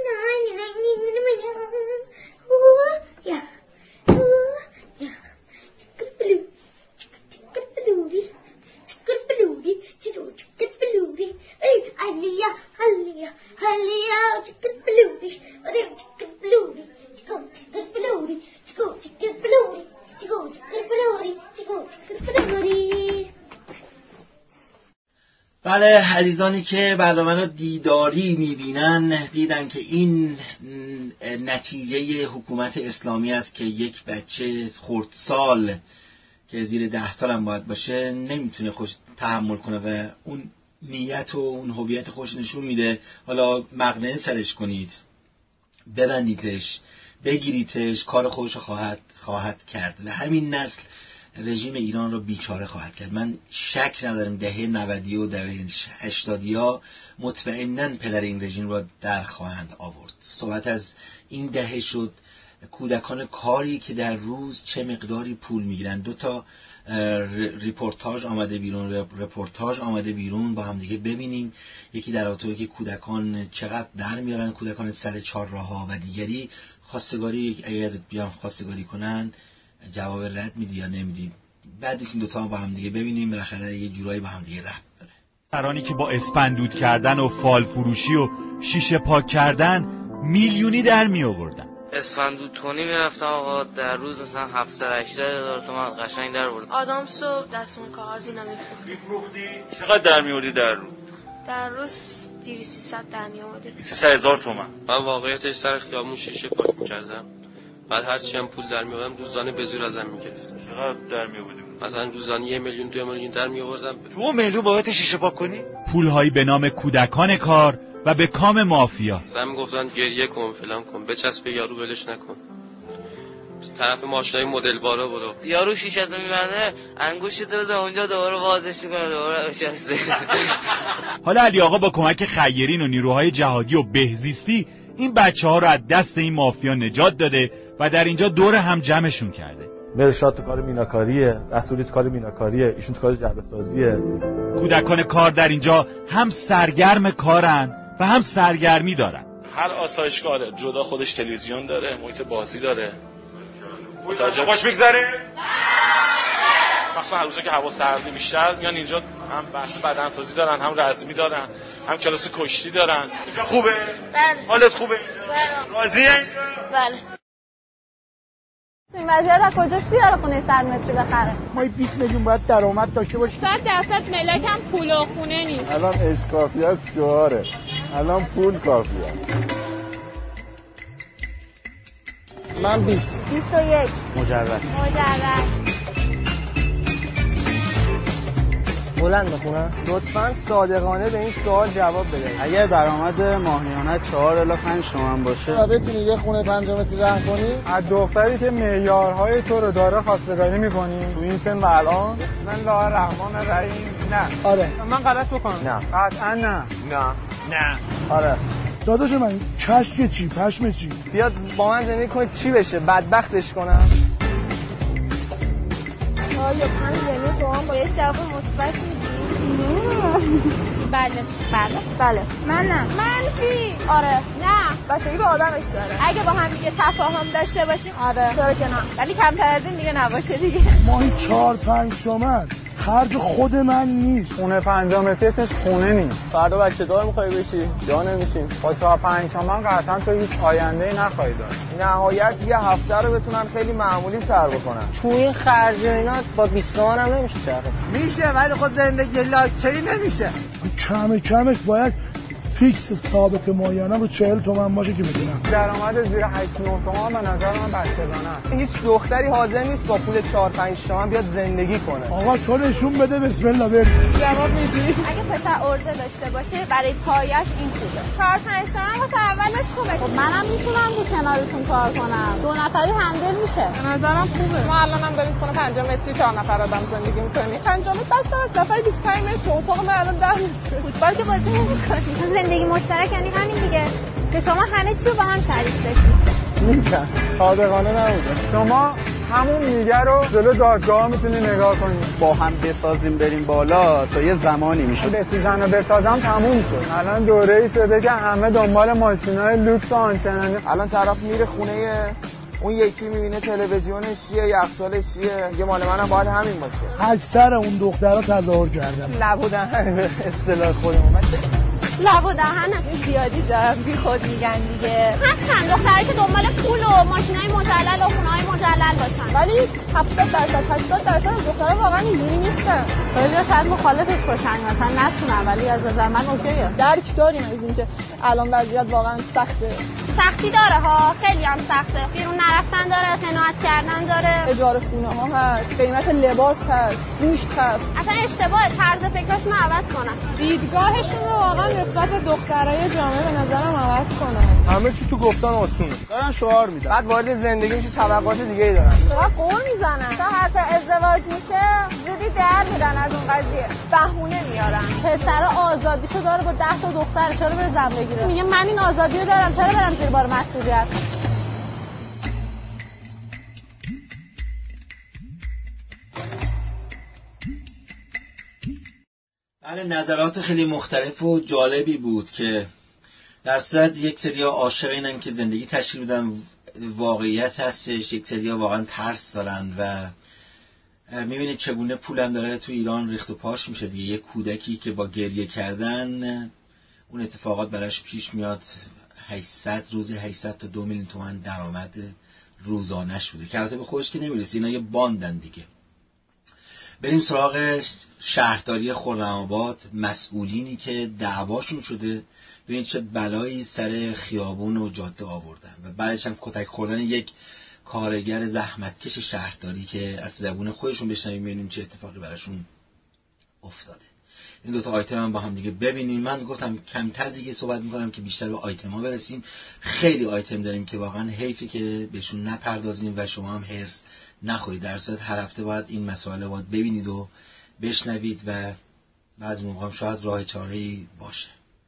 بله، عزیزانی که برنامه رو دیداری میبینن دیدن که این نتیجه حکومت اسلامی است که یک بچه خردسال که زیر 10 سال هم باید باشه نمیتونه خوش تحمل کنه و اون نیت و اون هویت خوش نشون میده. حالا مقنعه سرش کنید، ببندیدش، بگیریدش، کار خودش خواهد کرد و همین نسل رژیم ایران رو بیچاره خواهد کرد. من شک ندارم دهه 90 و دهه 80 مطمئناً پدر این رژیم رو در خواهند آورد. صحبت از این دهه شد کودکان کاری که در روز چه مقداری پول میگیرن. 2 رپورتاژ آمده بیرون با هم دیگه ببینیم. یکی در رابطه که کودکان چقدر در میارن، کودکان سر چهارراه‌ها، و دیگری خواستگاری. اگه ازت بیان خواستگاری کنن جواب رد میدی یا نمیدی. بعدش این 2 با هم دیگه ببینیم، بالاخره یه جورایی با هم دیگه ربط داره. قرانی که با اسپندود کردن و فال فروشی و شیشه پاک کردن میلیونی در می آوردن. اسفندود تونی میرفتم آقا، در روز مثلا 780,000 تومان قشنگ در بردم. آدم صبح دستمون کاغذی نمیفروختی. چقدر در میوردی در روز؟ در روز 200-300 در میوردی. 300,000 تومان. من واقعیتش سر خیابون شیشه پاک میکردم، بعد هر چی هم پول در میوردم روزانه به زور ازم میگرفتن. چقدر در میوردی؟ مثلا روزانه 1 میلیون 2 میلیون در میوردم. 2 میلیون بابت شیشه پاک کنی؟ پولهایی به نام کودکان کار و به کام مافیا. من میگفتن گریه کن فلان کن، بچسب به یارو ولش نکن، طرف ماشینای مدل بالا برو. یارو شیشه‌تو میبنده انگشتتو بزن اونجا، دوباره بازش میکنه، دوباره بشسته. حالا علی آقا با کمک خیرین و نیروهای جهادی و بهزیستی این بچه‌ها رو از دست این مافیا نجات داده و در اینجا دور هم جمعشون کرده. مرشاد تو کار میناکاریه، رسولی تو کار میناکاریه، ایشون تو کار جعبه سازیه. کودکان کار در اینجا هم سرگرم کارن و هم سرگرمی دارن. هر آسایشگاه جدا خودش تلویزیون داره، محیط بازی داره. خوش میگذره؟ مخصوصا هر روزا که هوا سردی بیشتر میان اینجا، هم بحث بدنسازی دارن، هم رزمی دارن، هم کلاس کشتی دارن. اینجا خوبه؟ بله. حالت خوبه؟ بله. راضیه اینجا؟ بله. این وضعیت از کجاش بیاره خونه 100 متری بخره؟ ما 20 میلیون باید درآمد داشته باشیم. 100% ملک هم پول و خونه نیست. الان عشق کافی است جواره. الان پول کافی است. من 20. 21. مجرد. بلند بخونم. لطفاً صادقانه به این سوال جواب بده. اگر درآمد ماهیانه 4 الی 5 تومن باشه و بتونی یه خونه 5 متری رهن کنی، از دختری که معیارهای تو رو داره خواستگاری می‌کنی تو این سن و الان، بسم الله الرحمن الرحیم. نه. آره. من غلط بکنم؟ نه. قطعاً نه. نه. آره. داداش من چشم چی؟ پشم چی؟ بیاد با من زندگی کنه چی بشه؟ بدبختش کنم. آیا 5 میلیون تومان با یک جواب مثبت میدی؟ بله. من نه. منفی. آره. نه. بچگی به آدمش داره. اگه با هم دیگه تفاهم داشته باشیم آره. چرا که نه؟ ولی کمتر از این دیگه نباشه دیگه. ماهی 4-5 تومن خرج خود من نیست. خونه 5 متری اسمش خونه نیست. فردا بچه دار میخوای بشی جا نمیشیم. با 4-5 تومن قطعا تو هیچ آینده‌ای نخواهی داشت. نهایت یه هفته رو بتونن خیلی معمولی سر بکنن. تو این خرج اینا با 20 تومن هم نمیشه چرا؟ میشه ولی خود زندگی لاکچری نمیشه. کمش باید فیکس ثابت ماهیانه رو 40 تومن باشه که بتونم. درآمد زیر 8-9 تومن به نظر من بچگانه است. هیچ دختری حاضر نیست با پول 4-5 تومن بیاد زندگی کنه. آقا تو نشون بده بسم الله بریم. جواب میدی؟ اگه پسر ارزه داشته باشه برای پایش این خوبه. 4-5 تومن واسه اولش خوبه. خب منم میتونم تو کنارشون کار کنم. 2 نفری همدل میشه. به نظرم خوبه. ما الانم داریم خونه 5 متری 4 نفر آدم زندگی می‌کنیم. 5 متر بس از نفر 25 متر اتاق ما الان 10 متر. فوتبال که بازی نمی‌کنیم. زندگی مشترک یعنی همین دیگه که شما همه چی رو با هم شریک بشید. میگم صادقانه نبوده. شما همون میگه رو جلو دادگاه میتونی نگاه کنی. با هم بسازیم بریم بالا تا یه زمانی میشه. بسیزن و بسازم تموم شد. الان دوره‌ای شده که همه دنبال ماشینای لوکس و آنچنانی. الان طرف میره خونه اون یکی میبینه تلویزیونش چیه، یخچالش چیه، میگه مال منم باید همین باشه. اکثر اون دخترها تظاهر کردن. لبودن به اصطلاح خودمون. لب و دهن زیادی دارم بی خود میگن دیگه. هستن دخترایی که دنبال پول و ماشینای مجلل و خونه‌های مجلل باشن، ولی 70% 80% از دخترها واقعا اینجوری نیستن. خیلی‌ها شاید مخالفش باشن مثلا نتونن، ولی از نظر من اوکیه. درک داریم از اینکه الان وضعیت واقعا سخته. سختی داره ها، خیلی هم سخته. بیرون نرفتن داره، قناعت کردن داره، اجاره خونه ها هست، قیمت لباس هست، گوشت هست. اصلا اشتباه طرز فکرشون رو عوض کنن. دیدگاهشون رو واقعا نسبت به دخترای جامعه به نظرم عوض کنن. همه چی تو گفتن آسونه. دارن شعار میدن. بعد وارد زندگی میشه طبقات دیگه‌ای دارن. فقط قول میزنن. تا حرف ازدواج میشه زودی در میدن از اون قضیه. بهونه میارن. پسر آزادیشو داره با 10 تا دختر، چرا بره زن بگیره؟ میگه من این آزادی رو دارم، چرا برم زیر بار مسئولیت؟ بله، نظرات خیلی مختلف و جالبی بود که در صورت یک سری عاشق اینن که زندگی تشکیل بدن واقعیت هستش، یک سری واقعا ترس دارن و میبینید چگونه پولم داره تو ایران ریخت و پاش میشه دیگه. یک کودکی که با گریه کردن اون اتفاقات براش پیش میاد، 800 روزی 800 تا 2 میلیون تومان درآمد روزانه شده که البته به خودش که نمیرسه، اینا یه باندن دیگه. بریم سراغ شهرداری خرم‌آباد، مسئولینی که دعواشون شده، ببینید چه بلایی سر خیابون و جاده آوردن و بعدش هم کتک خوردن یک کارگر زحمتکش شهرداری که از زبون خودشون بشنویم ببینیم چه اتفاقی براشون افتاده. این دوتا آیتم هم با هم دیگه ببینیم. من گفتم کمتر دیگه صحبت میکنم که بیشتر به آیتم ها برسیم. خیلی آیتم داریم که واقعا حیفه که بهشون نپردازیم و شما هم هرس نخورید. در صورت هر هفته باید این مسائل باید ببینید و بشنوید و بعضی موقع شاید راه چاره‌ای باشه.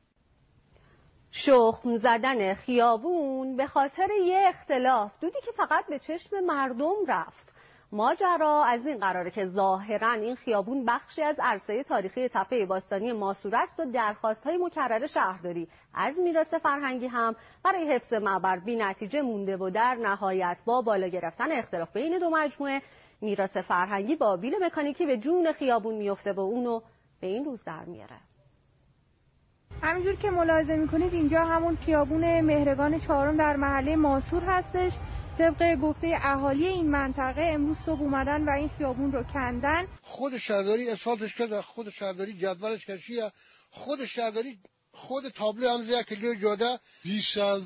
شخم زدن خیابون به خاطر یه اختلاف، دودی که فقط به چشم مردم رفت. ماجرا از این قراره که ظاهراً این خیابون بخشی از عرصه تاریخی تپه باستانی ماسور است و درخواست‌های مکرر شهرداری از میراث فرهنگی هم برای حفظ معبر بی نتیجه مونده و در نهایت با بالا گرفتن اختلاف بین دو مجموعه، میراث فرهنگی با بیل مکانیکی به جون خیابون میفته و اونو به این روز در میاره. همینجور که ملاحظه میکنید اینجا همون خیابون مهرگان 4 در محله ماسور هستش. طبق گفته اهالی این منطقه امروز صبح اومدن و این خیابون رو کندن. خود شهرداری اسفالتش کرد، خود شهرداری جدولش کشیه، خود شهرداری خود تابلو هم زیر کلیه جاده. بیش از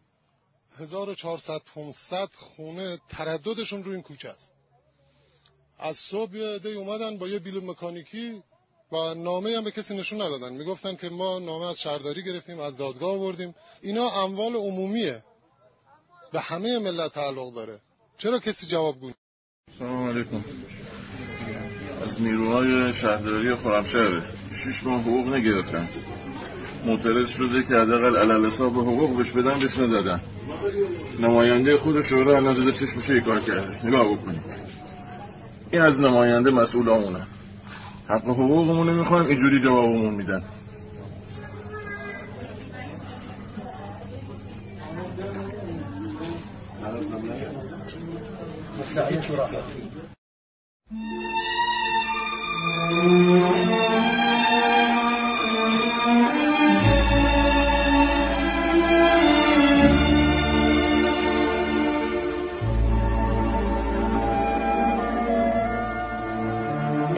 1400-500 خونه ترددشون رو این کوچه است. از صبح یه عده اومدن با یه بیل مکانیکی و نامه هم به کسی نشون ندادن، میگفتن که ما نامه از شهرداری گرفتیم، از دادگاه آوردیم. اینا اموال عمومیه، به همه ملت تعلق داره، چرا کسی جوابگو نیست؟ سلام علیکم. از نیروهای شهرداری خرمشهر 6 ماه حقوق نگرفتن. معترض شده که حداقل علل حساب حقوق بهش بدن، بهش نزدن. نماینده خود شورا الان زده چشم میشه کار کرده. نگاه بکنید. این از نماینده مسئولامونه. حق حقوقمون رو میخوایم، اینجوری جوابمون میدن.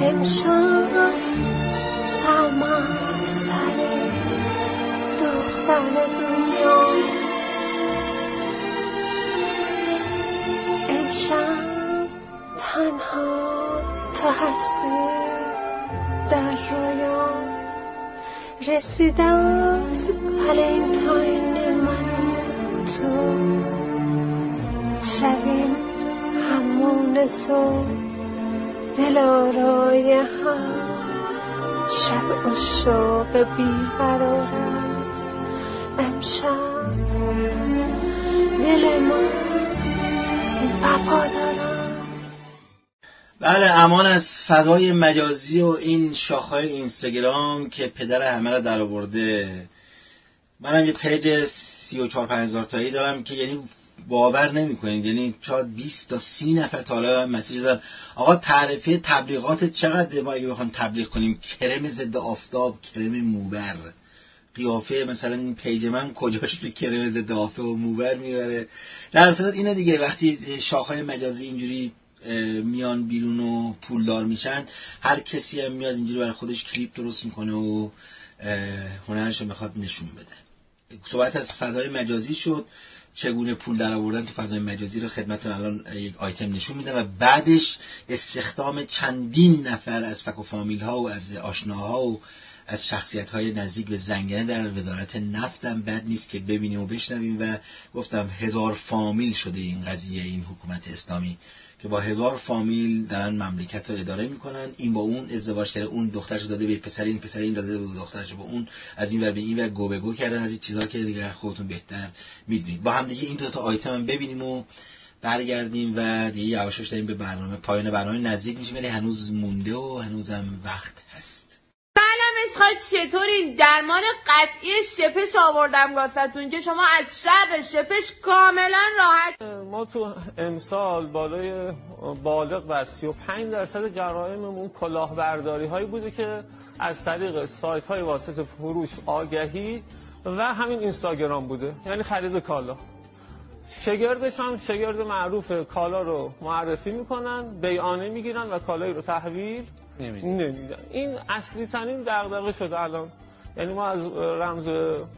امشب سرمست‌ترین دختر دنیا، امشب تنها تو هستی در رویام. رسیدم ولنتاین من تو، شبیم همون صبح دل آرای هم، شب عشاق بیقرار است امشب، دل من وفادار است. بله، امان از فضای مجازی و این شاخه‌های اینستاگرام که پدر همه را در آورده. منم یه پیج 34-50 تایی دارم که یعنی باور نمی‌کنید، یعنی شاید 20 تا 30 نفر تا حالا مسیج دادن آقا تعرفه تبلیغات چقدر ما اگه بخوایم تبلیغ کنیم، کرم ضد آفتاب، کرم موبر، قیافه مثلا این پیج من کجاش به کرم ضد آفتاب و موبر میبره. در اصل اینه دیگه، وقتی شاخه‌های مجازی اینجوری میان بیرون و پولدار میشن، هر کسی هم میاد اینجوری برای خودش کلیپ درست میکنه و هنرش رو میخواد نشون بده. صحبت از فضای مجازی شد، چگونه پول در آوردن تو فضای مجازی رو خدمتتون الان یک آیتم نشون میدم و بعدش استخدام چندین نفر از فک و فامیل ها و از آشناها و از شخصیت های نزدیک به زنگنه در وزارت نفت هم بد نیست که ببینیم و بشنویم. و گفتم 1000 فامیل شده این قضیه، این حکومت اسلامی که با 1000 فامیل دارن مملکت رو اداره میکنن. این با اون ازدواج کرده، اون دخترش داده به پسر، این پسر این داده به دخترش، با اون از این ور به این ور گو به گو کردن، از این چیزا که دیگه خودتون بهتر میدونید. با هم دیگه این دو تا آیتم هم ببینیم و برگردیم و دیگه یواشاش داریم به برنامه پایان برنامه نزدیک میشیم، ولی هنوز مونده و هنوزم وقت هست. خواهد چطوری درمان قطعی شپش آوردم واسهتون که شما از شر شپش کاملا راحت. ما تو امسال بالغ بر 35% جرائممون کلاهبرداری هایی بوده که از طریق سایت های واسط فروش، آگهی و همین اینستاگرام بوده، یعنی خرید کالا. شگردش هم شگرد معروف، کالا رو معرفی میکنن، بیعانه میگیرن و کالایی رو تحویل نمیدن. این اصلی ترین دغدغه شده الان. یعنی ما از رمز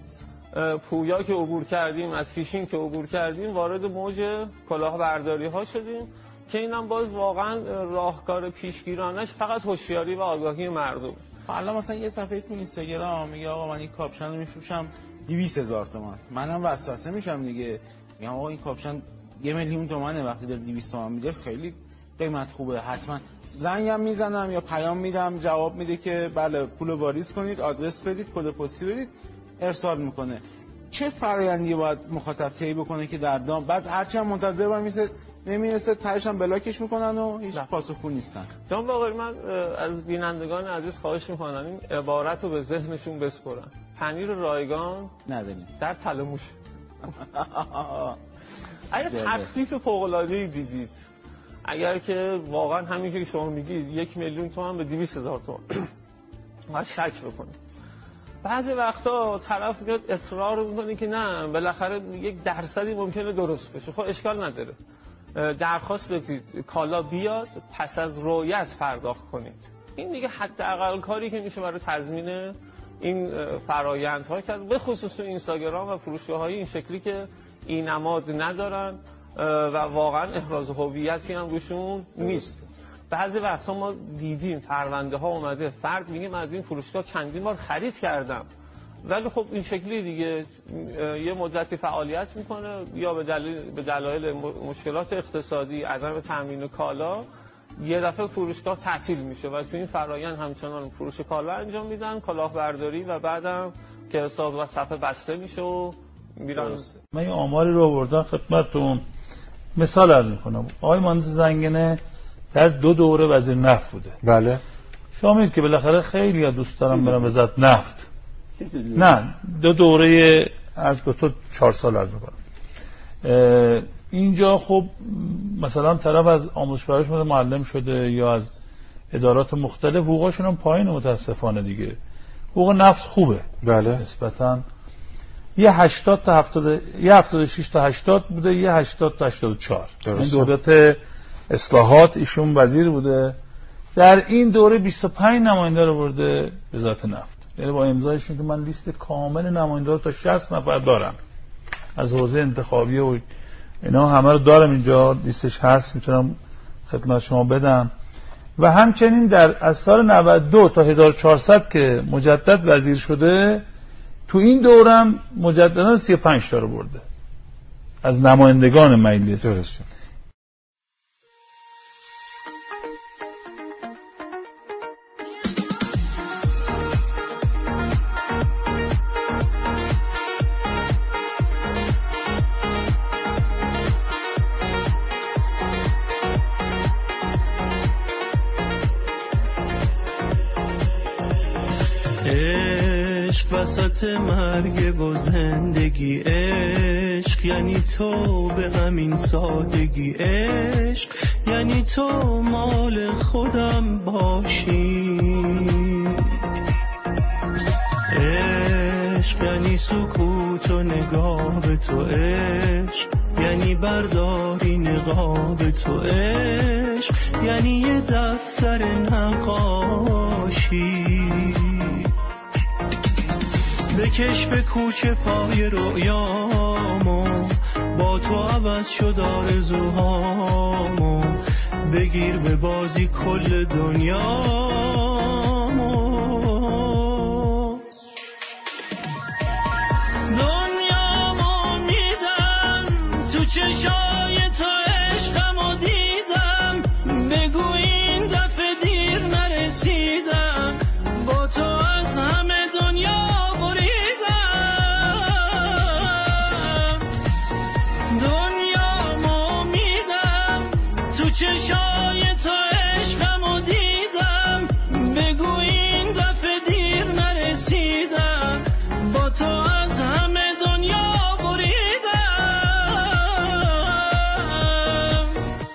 پویا که عبور کردیم، از فیشینگ که عبور کردیم، وارد موج کلاهبرداری ها شدیم که اینم باز واقعا راهکار پیشگیرانش فقط هوشیاری و آگاهی مردم. الان مثلا یه صفحه تو اینستاگرام میگه آقا من این کاپشن رو میفروشم 200,000 تومان، منم وسوسه میشم دیگه، میگم آقا این کاپشن 1,000,000 تومانه، وقتی داره 200 تومان میده خیلی قیمت خوبه، حتما زنگم میزنم یا پیام میدم، جواب میده که بله پول واریز کنید، آدرس بدید، کد پستی بدید، ارسال میکنه. چه فرآیندی باید مخاطب طی بکنه که در دام بعد هرچی هم منتظر باشه نمیرسه، تهش هم بلاکش میکنن و هیچ پاسخگو نیستن. جان باقری، من از بینندگان عزیز خواهش میکنم این عبارت رو به ذهنشون بسپرن: پنیر رایگان نداریم در تلموش. اگه تخفیف فوق‌العاده‌ای دیدید، اگر که واقعا همین که شما میگید 1,000,000 تومان به 200,000 تومان باید شک بکنید. بعضی وقتا طرف میاد اصرار میکنه که نه بالاخره 1% ممکنه درست بشه. خب اشکال نداره، درخواست بدید کالا بیاد، پس از رؤیت پرداخت کنید. این دیگه حداقل کاری که میشه برای تضمین این فرآیندها کرد، به خصوص تو اینستاگرام و فروشگاه‌های این شکلی که این نماد ندارن و واقعا احراز هویتی هم روشون نیست. بعضی وقتا ما دیدیم پرونده ها اومده، فرد میگه من از این فروشگاه چندین بار خرید کردم، ولی خب این شکلی دیگه یه مدتی فعالیت میکنه، یا به دلایل مشکلات اقتصادی، عدم تامین کالا، یه دفعه فروشگاه تعطیل میشه و تو این فرآیند همچنان فروش کالا انجام میدن، کلاهبرداری، و بعدم که حساب و صفحه بسته میشه و میرن. من این آماری رو آوردم خدمتتون، مثال عرض میکنم. آقای مهندس زنگنه در 2 دوره وزیر نفت بوده. بله. شما میگید که بالاخره خیلی ها دوست دارم برم وزارت نفت. نه، 2 دوره از 2 تا 4 سال عرض میکنم. اینجا خب مثلا طرف از آموزش پرورش معلم شده یا از ادارات مختلف، حقوقشون هم پایینه متاسفانه دیگه. حقوق نفت خوبه. بله. نسبتاً یه 80 تا 70، یه 76 تا 80 بوده، یه 80 تا 84. این دولت اصلاحات ایشون وزیر بوده. در این دوره 25 نماینده رو برده وزارت نفت، یعنی با امضایشون که من لیست کامل نماینده تا 60 نفر دارم از حوزه انتخابی و اینا همه رو دارم اینجا، لیستش هست میتونم خدمت شما بدم. و همچنین در از سال 92 تا 1400 که مجدد وزیر شده تو این دورم مجددا 35 تا رو برده از نمایندگان مجلس. درسته. وسط مرگ و زندگی، عشق یعنی تو به همین سادگی، عشق یعنی تو مال خودم باشی، عشق یعنی سکوت و نگاه به تو، عشق یعنی برداری نقاب تو، عشق یعنی یه دفتر نقاشی، بکش به کوچه پای رویامو، با تو عوض شد آرزوهامو، بگیر به بازی کل دنیامو، دنیامو میدم تو چشای تو، عشقمو دیدم، بگو این دفعه دیر نرسیدم، با تو از همه دنیا چشای تو، عشقمو دیدم، بگو این دفعه دیر نرسیدم، با تو از همه دنیا بریدم.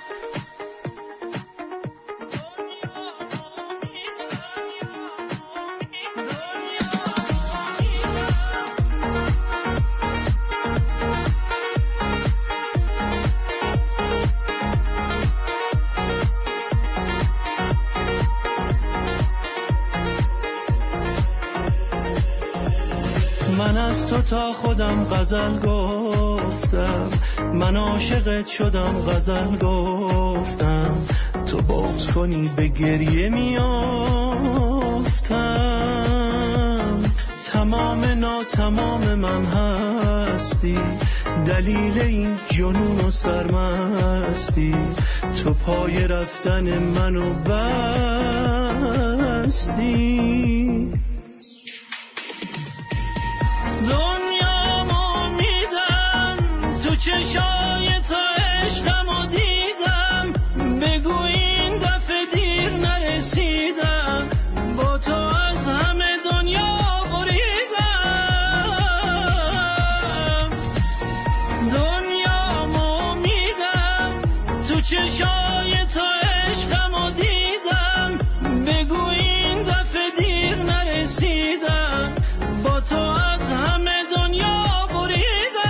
من از تو تا خودم غزل گفتم، من عاشقت شدم غزل گفتم، تو بغض کنی به گریه میافتم، تمام ناتمام من هستی، دلیل این جنون و سرمستی، تو پای رفتن منو بستی، دنیامو میدم تو چشای تو، عشقمو دیدم، بگو این دفعه دیر نرسیدم، با تو از همه دنیا بریدم، دنیامو میدم تو چشای تو، عشقمو دیدم، بگو این دفعه دیر نرسیدم، با تو از همه دنیا بریدم.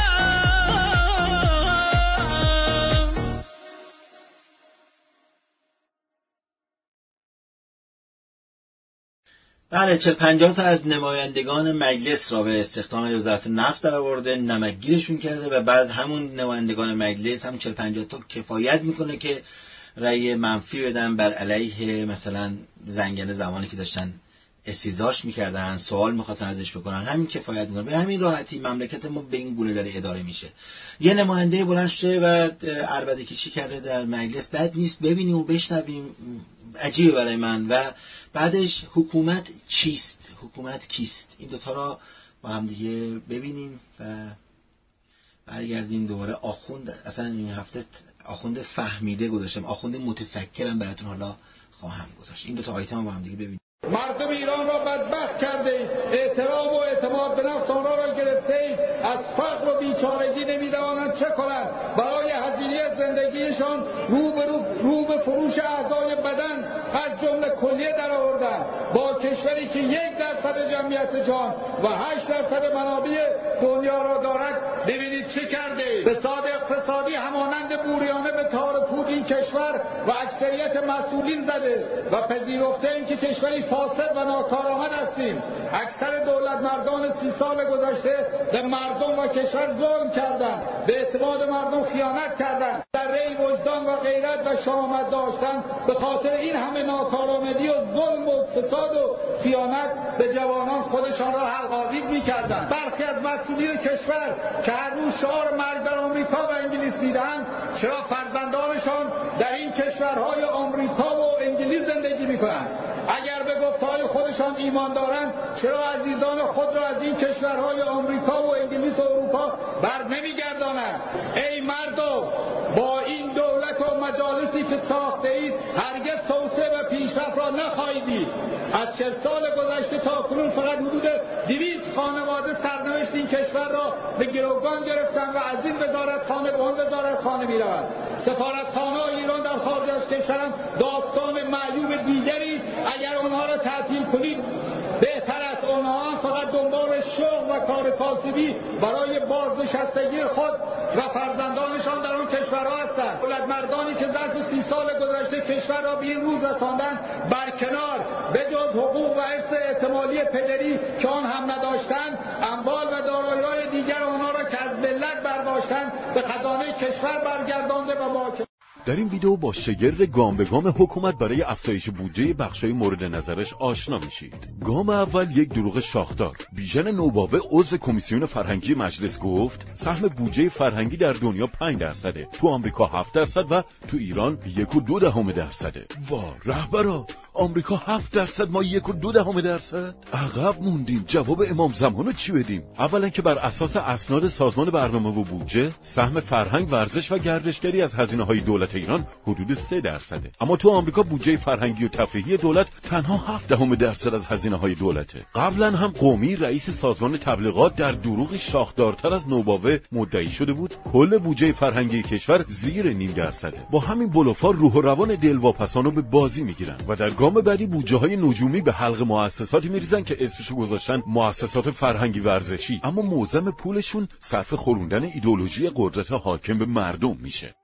بله، 40-50 تا از نمایندگان مجلس را به استخدام وزارت نفت در آورده، نمکگیرشون کرده و بعد همون نمایندگان مجلس هم 40-50 تا کفایت میکنه که رأی منفی بدن بر علیه مثلا زنگنه زمانی که داشتن استیزاش میکردن، سوال میخواستن ازش بکنن، همین کفایت میکنه. به همین راحتی مملکت ما به این گونه داره اداره میشه. یه نماینده بلند شده و عربده کشی کرده در مجلس، بد نیست ببینیم و بشنویم، عجیبه برای من. و بعدش حکومت چیست، حکومت کیست، این دوتا را با هم دیگه ببینیم و برگردیم دوباره. آخوند، اصلا این هفته آخوند فهمیده گذاشتم، آخوند متفکرم براتون حالا خواهم گذاشت. این دوتا آیتم با هم دیگه ببینیم. مردم ایران را بدبخت کرده اید، احترام و اعتماد به نفس آنها را گرفته اید، از فقر و بیچارگی نمی‌دانند چه کنند، برای هزینه زندگیشان رو به فروش اعضای بدن از جمله کلیه در آوردن با کشوری که 1% جمعیت جهان و 8% منابع دنیا را دارد. ببینید چه کرده. فساد اقتصادی همانند بوریانه به تار پود این کشور و اکثریت مسئولین زده و پذیرفته ایم که کشوری فاسد و ناکارآمد هستیم. اکثر دولت مردان 30 سال گذشته به مردم و کشور ظلم کردند، به اعتماد مردم خیانت کردند، در ری وجدان و غیرت و شهامت داشتند. به خاطر این همه ناکارآمدی و ظلم و فساد و خیانت به جوانان خودشان را حلق‌آویز می‌کردند. برخی از مسئولین کشور که هر روز شعار مرگ بر آمریکا و انگلیس می‌دهند، چرا فرزندانشان در این کشورهای آمریکا و انگلیس زندگی می‌کنند؟ اگر به گفته‌های خودشان ایمان دارند، چرا عزیزان خود را از این کشورهای آمریکا و انگلیس و اروپا بر نمیگردانند؟ ای مردم، با این دولت و مجالسی که ساخته اید هرگز توسعه و پیشرفت را نخواهید دید. از 40 سال گذشته تا کنون فقط حدود 200 خانواده سرنوشت این کشور را به گروگان گرفتند و از این وزارتخانه به آن وزارتخانه می‌روند. سفارتخانه‌های ایران در خارج از کشورم داستان معیوب دیگری است. اگر آنها را تعطیل کنید بهتر است. آنها هم فقط دنبال شغل و کار کاسبی برای بازنشستگی خود و فرزندانشان در آن کشورها هستند. دولت مردانی که ظرف 30 سال گذشته کشور را به این روز رساندند برکنار به جز حقوق و ارث احتمالی پدری که آن هم نداشتند، اموال و دارایی‌های دیگر آنها را که از ملت برداشتند به خزانه کشور برگردانده و با در این ویدیو با شگرد گام به گام حکومت برای افزایش بودجه بخشای مورد نظرش آشنا میشید. گام اول یک دروغ شاخدار. بیژن نوباوه عضو کمیسیون فرهنگی مجلس گفت سهم بودجه فرهنگی در دنیا 5%، تو آمریکا 7% و تو ایران 1.2%. وا رهبرا، آمریکا 7%، ما 1.2%. عقب موندیم. جواب امام زمانو چی بدیم؟ اولا که بر اساس اسناد سازمان برنامه و بودجه سهم فرهنگ، ورزش و گردشگری از هزینه‌های دولت ایران حدود 3%. اما تو آمریکا بودجه فرهنگی و تفریحی دولت تنها 0.7% از هزینه‌های دولته. قبلا هم قومی رئیس سازمان تبلیغات در دروغی شاخدارتر از نوباوه مدعی شده بود کل بودجه فرهنگی کشور زیر 0.5%. با همین بلوفا روح و روان دلواپسانو به بازی میگیرن و در گام بعدی بودجه‌های نجومی به حلق مؤسساتی میریزن که اسمشو گذاشتن مؤسسات فرهنگی ورزشی، اما معظم پولشون صرف خوروندن ایدئولوژی قدرت حاکم به مردم میشه.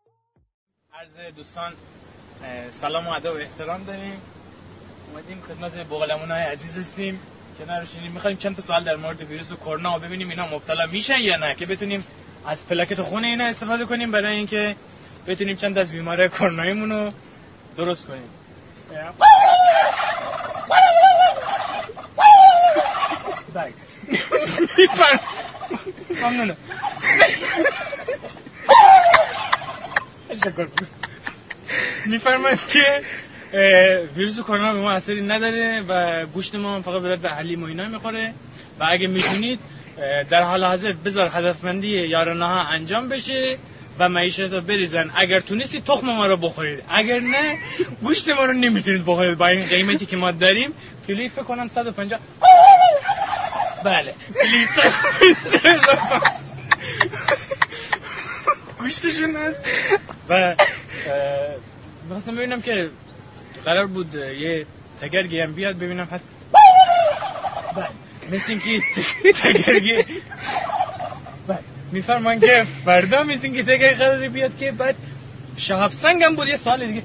عرض دوستان سلام و ادب و احترام داریم. اومدیم خدمت بوقلمونای عزیز هستیم که نروشینیم. می‌خوایم چند تا سوال در مورد ویروس کرونا ببینیم اینا مبتلا میشن یا نه، که بتونیم از پلاکت خون اینا استفاده کنیم برای اینکه بتونیم چند از بیماری کروناییمون رو درست کنیم. بله. ممنونم. شکر. میفرمایید که ویروس کرونا به ما اثری نداره و گوشت ما فقط به حلیم و اینا میخوره و اگه میتونید در حال حاضر بذار هدفمندی یارانه ها انجام بشه و معیشت رو بریزن. اگر تونستید تخم ما رو بخورید، اگر نه گوشت ما رو نمیتونید بخورید. با این قیمتی که ما داریم کیلویی فکر کنم 150. بله کیلویی گوشتشون هست. و میخواستم ببینم که قرار بود یه تگرگی هم بیاد ببینم هست. بله مثل اینکه تگرگی میفرمان که فردا مثل اینکه تگرگی قراره بیاد که بعد شهاب سنگ هم بود. یه سوال دیگه.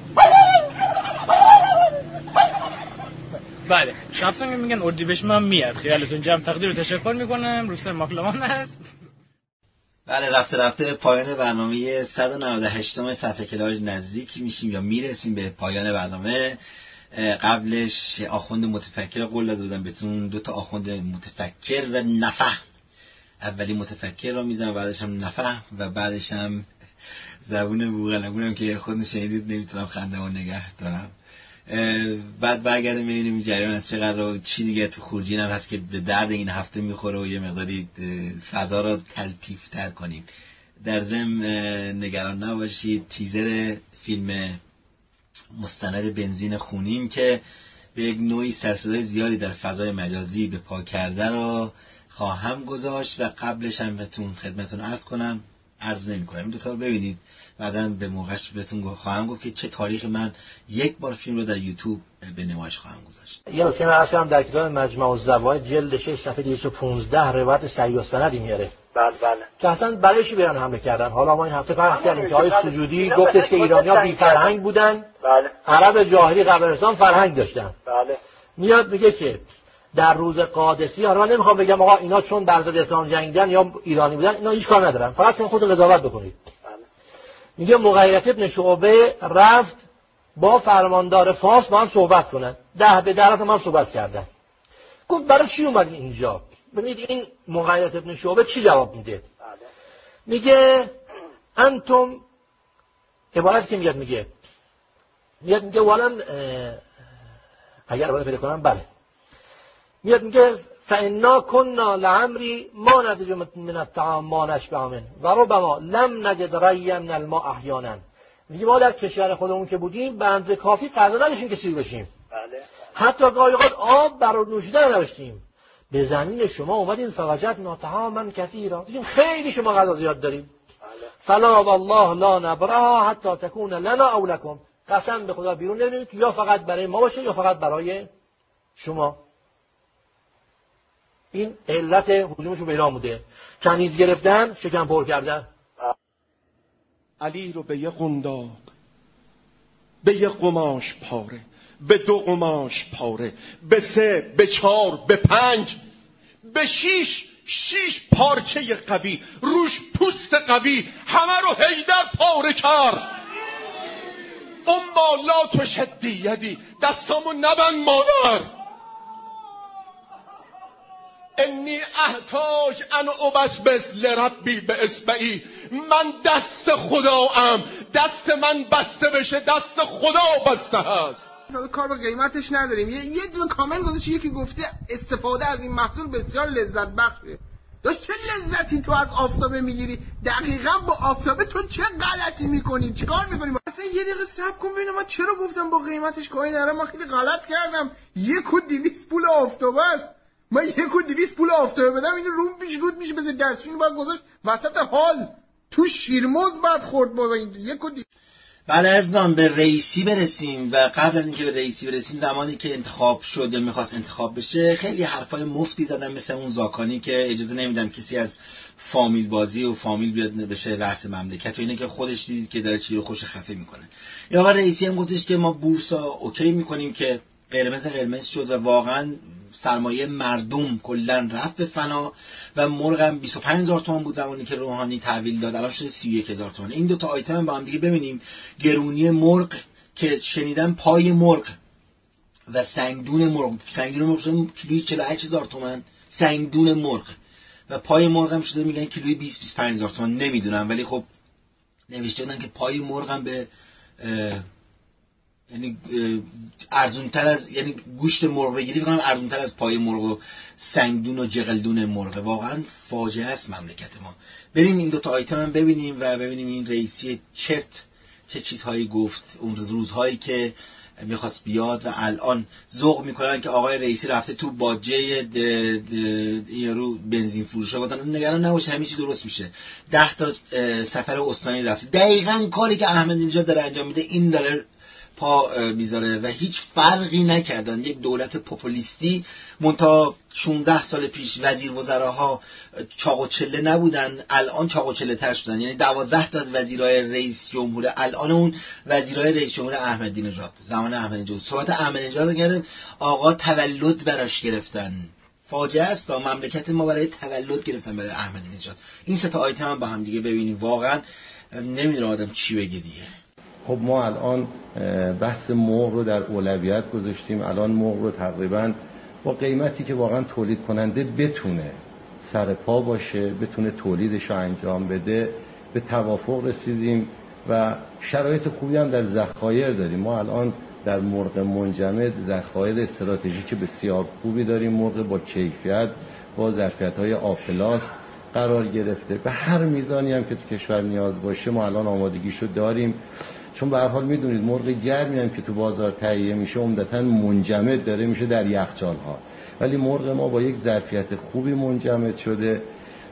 بله شهاب سنگ میگن اردیبهشت هم میاد. خیالتون جمع. تقدیر و تشکر میکنم. رستم ماکلمان هست. بله رفته پایان برنامه 198 صفحه کلاژ نزدیک میشیم یا میرسیم به پایان برنامه. قبلش آخوند متفکر قول داده بودم بهتون، 2 تا آخوند متفکر و نفهم. اولی متفکر رو میزنم، بعدش هم نفهم و بعدش هم زبون بوقلمونم که خودتون شنیدید نمیتونم خنده‌مو نگه دارم. بعد برگردیم ببینیم این جریان از چه قراره، چی دیگه تو خورجین هم هست که به درد این هفته میخوره و یه مقداری فضا رو تلطیف‌تر کنیم. در ضمن نگران نباشید، تیزر فیلم مستند بنزین خونین که به یک نوعی سرصدای زیادی در فضای مجازی به پا کرده رو خواهم گذاشت و قبلش هم بهتون خدمتون عرض کنم عرض نمی‌کنم. این دو تا رو ببینید، بعداً به موقعش بهتون خواهم گفت که چه تاریخی من یک بار فیلم رو در یوتیوب به نمایش خواهم گذاشت. یه نکته من عرض کردم در کتاب مجمع الزوائد جلد 6 صفحه 215 روایت صحیح السند میاره. بله. که اصلا برای چی بیان حمله کردن؟ حالا ما این هفته پخش کردیم که آقای سجودی گفتش که ایرانی‌ها بی فرهنگ بودن. بله. عرب جاهلی قبل از اسلام فرهنگ داشتن. بله. میاد میگه که در روز قادسی، حالا من نمیخوام بگم آقا اینا چون بر ضد اسلام جنگیدن یا ایرانی بودن، اینا هیچ کار ندارن، فقط شما خود قضاوت بکنید. بله. میگه مغیرت ابن شعبه رفت با فرماندار فارس با هم صحبت کنن، 10 به 10 ما صحبت کردن. گفت برای چی اومدی اینجا؟ ببینید این مغیرت ابن شعبه چی جواب میده؟ میگه انتم، عبارت که میگه ولن، اگر باید پیدا کنم بله، میگه فانا كنا لعمری ما نتج من الطعام ما نشبع من و ربما لم نجد ریا من الماء احیانا. میگه ما در کشور خودمون که بودیم به اندازه کافی غذا نداشتیم که سیر بشیم. بله. حتی گاهی اوقات آب برای نوشیدن نداشتیم. به زمین شما اومدین فوجدنا طعاما کثیرا، دیدیم خیلی شما غذا زیاد داریم. فلا والله لا نبرها حتی تكون لنا او لكم، قسم به خدا بیرون نمیریم که یا فقط برای ما باشه یا فقط برای شما. این علت هجومشون به ایران بوده، کنیز گرفتن، شکم پر کردن. علی رو به یه قنداق، به یه قماش پاره، به 2 قماش پاره، به 3، به 4، به 5، به 6 پارچه قوی، روش پوست قوی، همه رو حیدر پاره کرد. اما لا تشدی یدی، دستامو نبند مادر، انی احتاج ان ابسبس لربی به اصبعی، من دست خداام، دست من بسته بشه دست خدا بسته هست. کار به قیمتش نداریم. یه دونه کامنت گذاشته یکی گفته استفاده از این محصول بسیار لذت بخشه. داشت چه لذتی تو از آفتابه میگیری؟ دقیقاً با آفتابه تو چه غلطی میکنی؟ چیکار میکنی؟ اصلا یه دقیقه صبر کن ببینم من چرا گفتم با قیمتش کاری ندارم. من خیلی غلط کردم. 1,200 پول آفتابه است. من 1,200 پول آفتابه بدم اینو روم پیش رود میشه بذار دستشویی باید گذاشت وسط حال تو شیرموز بعد خورد با این 1,200. بله عزیزان به رئیسی برسیم. و قبل از اینکه به رئیسی برسیم، زمانی که انتخاب شد یا میخواست انتخاب بشه، خیلی حرفای مفتی زدن مثل اون زاکانی که اجازه نمیدم کسی از فامیل بازی و فامیل بیاد بشه رئیس مملکت و اینه که خودش دید که داره چی رو خوش خفه میکنه. یا آقا رئیسی هم گفتش که ما بورسا اوکی میکنیم که قرمز شد و واقعا سرمایه مردم کلا رفت به فنا و مرغم 25,000 تومان بود زمانی که روحانی تحویل داد، الان شده 31,000 تومان. این دو تا آیتم با هم دیگه ببینیم. گرونی مرغ که شنیدم پای مرغ و سنگدون مرغ شده کیلویی 48,000 تومان سنگدون مرغ و پای مرغ هم شده میگن کیلویی 20-25,000 تومان. نمیدونم ولی خب نوشته بودن که پای مرغ هم به یعنی ارزونتر از، یعنی گوشت مرغ بگیری بکنم ارزونتر از پای مرغ و سنگدون و جغلدون مرغ. واقعا فاجعه است مملکت ما. بریم این دو تا آیتم هم ببینیم و ببینیم این رئیسی چرت چه چیزهایی گفت اون روزهایی که میخواست بیاد و الان ذوق میکنن که آقای رئیسی رفته تو باجه یارو بنزین فروشه. گفتن نگران نباشه همه چی درست میشه. 10 تا سفر استانی رفته. دقیقاً کاری که احمدی نژاد داره انجام میده این داره پا میذاره و هیچ فرقی نکردن. یک دولت پوپولیستی منتها 16 سال پیش وزیر وزراها چاق و چله نبودن، الان چاق و چله تر شدن. یعنی 12 تا از وزیرای رئیس جمهور الان اون وزیرای رئیس جمهور احمدی نژاد بود. زمان احمدی نژاد صحبت احمدی نژاد کرد آقا تولد براش گرفتن. فاجعه است مملکت ما برای تولد گرفتن برای احمدی نژاد. این سه تا آیتم هم با هم دیگه ببینیم. واقعا نمیدونه آدم چی بگه دیگه. خب ما الان بحث مرغ رو در اولویت گذاشتیم. الان مرغ رو تقریبا با قیمتی که واقعا تولید کننده بتونه سر پا باشه، بتونه تولیدش رو انجام بده، به توافق رسیدیم و شرایط خوبی هم در ذخایر داریم. ما الان در مرغ منجمد ذخایر استراتژیک بسیار خوبی داریم. مرغ با کیفیت، با ظرفیت‌های آپلاس قرار گرفته. به هر میزانی هم که تو کشور نیاز باشه ما الان آمادگیشو داریم. چون به هر حال میدونید مرغ گرمی هم که تو بازار تهیه میشه عمدتاً منجمد داره میشه در یخچال‌ها، ولی مرغ ما با یک ظرفیت خوبی منجمد شده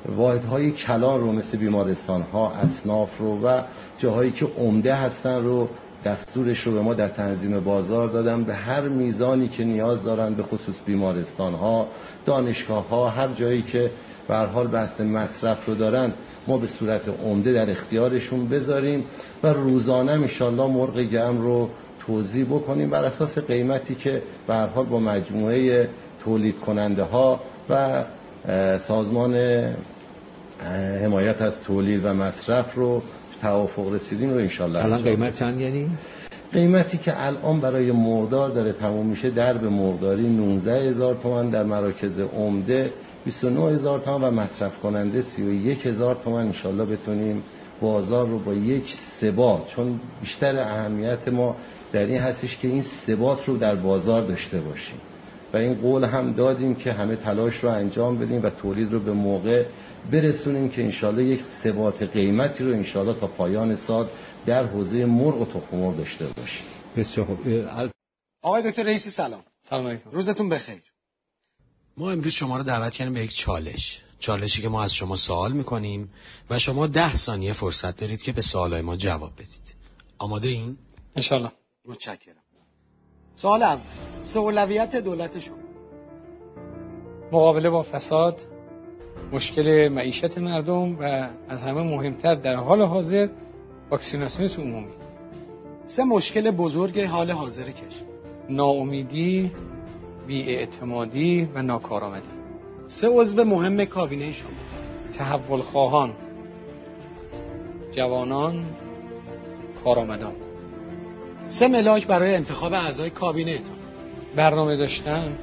واحدهای کلان رو مثل بیمارستان‌ها، اصناف رو و جاهایی که عمده هستن رو دستورش رو به ما در تنظیم بازار دادن به هر میزانی که نیاز دارن، به خصوص بیمارستان‌ها، دانشگاه‌ها، هر جایی که به هر حال بحث مصرف رو دارن ما به صورت عمده در اختیارشون بذاریم و روزانه انشالله مرغ گرم رو توزیع بکنیم بر اساس قیمتی که به هر حال با مجموعه تولید کننده ها و سازمان حمایت از تولید و مصرف رو توافق رسیدیم رو انشالله. الان قیمت چند یعنی؟ قیمتی که الان برای مرغدار داره تموم میشه درب مرغداری 19,000 تومان، در مراکز عمده 29,000 تومان و مصرف کننده 31,000 تومان. انشالله بتونیم بازار رو با یک ثبات، چون بیشتر اهمیت ما در این هستش که این ثبات رو در بازار داشته باشیم و این قول هم دادیم که همه تلاش رو انجام بدیم و تولید رو به موقع برسونیم که انشالله یک ثبات قیمتی رو انشالله تا پایان سال در حوزه مرغ و تخم مرغ داشته باشیم. بسیار خوب. آقای دکتر رئیسی سلام. سلام علیکم. روزتون بخیر. ما امروز شما رو دعوت کردیم به یک چالشی که ما از شما سوال میکنیم و شما 10 ثانیه فرصت دارید که به سوالای ما جواب بدید. آماده این؟ انشالله. متشکرم. سوال اول، اولویت دولت شما؟ مقابله با فساد، مشکل معیشت مردم و از همه مهمتر در حال حاضر واکسیناسیون عمومی. 3 مشکل بزرگ حال حاضر کشور؟ ناامیدی، بی‌اعتمادی و ناکارآمدی. 3 عضو مهم کابینه شما؟ تحول خواهان، جوانان، کارآمدان. 3 ملاک برای انتخاب اعضای کابینه‌تان؟ برنامه داشتن،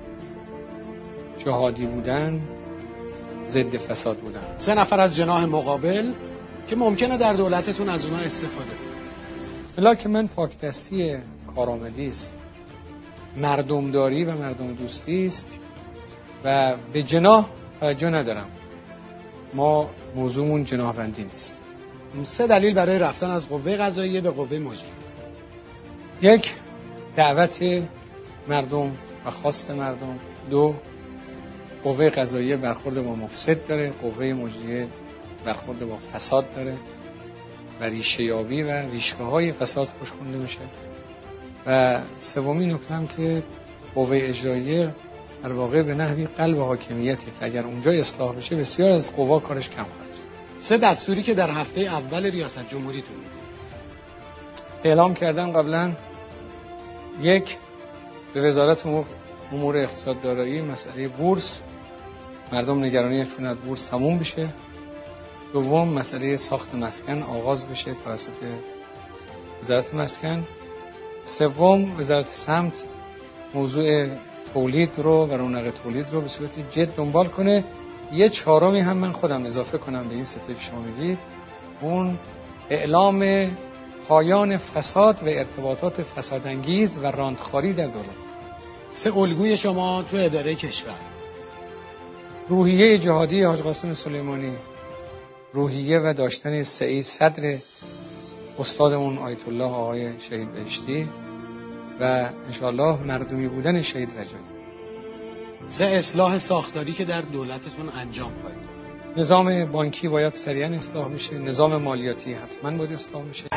جهادی بودن، ضد فساد بودن. 3 نفر از جناح مقابل که ممکنه در دولتتون از اونها استفاده کنید. ملاک من پاکدستی، کارآمدی است، مردمداری و مردم دوستی است و به جناح توجه ندارم. ما موضوعمون جناح‌بندی نیست. 3 دلیل برای رفتن از قوه قضاییه به قوه مجریه؟ 1 دعوت مردم و خواست مردم. 2 قوه قضاییه برخورد با مفسد داره، قوه مجریه برخورد با فساد داره و ریشه یابی و ریشه‌های فساد خوش خونده میشه. و 3مین نکته هم که قوه اجراییه در واقع به نحوی قلب حاکمیته که اگر اونجا اصلاح بشه بسیار از قوا کارش کم خواهد. 3 دستوری که در هفته اول ریاست جمهوریتون اعلام کردن قبلا: 1 به وزارت امور اقتصاد دارایی مسئله بورس، مردم نگرانیشون از بورس تموم بشه. 2 مسئله ساخت مسکن آغاز بشه توسط وزارت مسکن. 3 وزارت سمت موضوع تولید رو و رونق تولید رو به صورت جد دنبال کنه. 1 چهارمی هم من خودم اضافه کنم به این 3 که شما میگید، اون اعلام پایان فساد و ارتباطات فسادانگیز و راندخواری در دولت. 3 الگوی شما تو اداره کشور؟ روحیه جهادی حاج قاسم سلیمانی، روحیه و داشتن سعی صدر استادمون آیت الله آقای شهید بهشتی و انشاءالله مردمی بودن شهید رجایی. 3 اصلاح ساختاری که در دولتتون انجام خواهید. نظام بانکی باید سریعا اصلاح بشه، نظام مالیاتی حتما باید اصلاح بشه.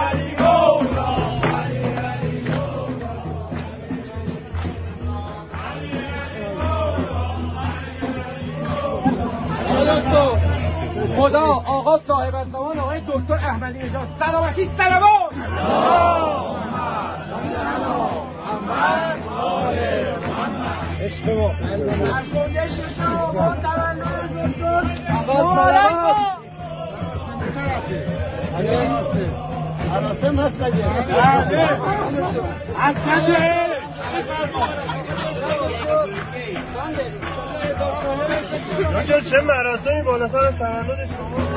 خدا آقا صاحب الزمان آقای دکتر احمدی نژاد سلامتی سلامات. مراسم هست بگه چه مراسمی بالاتر از تولد شما.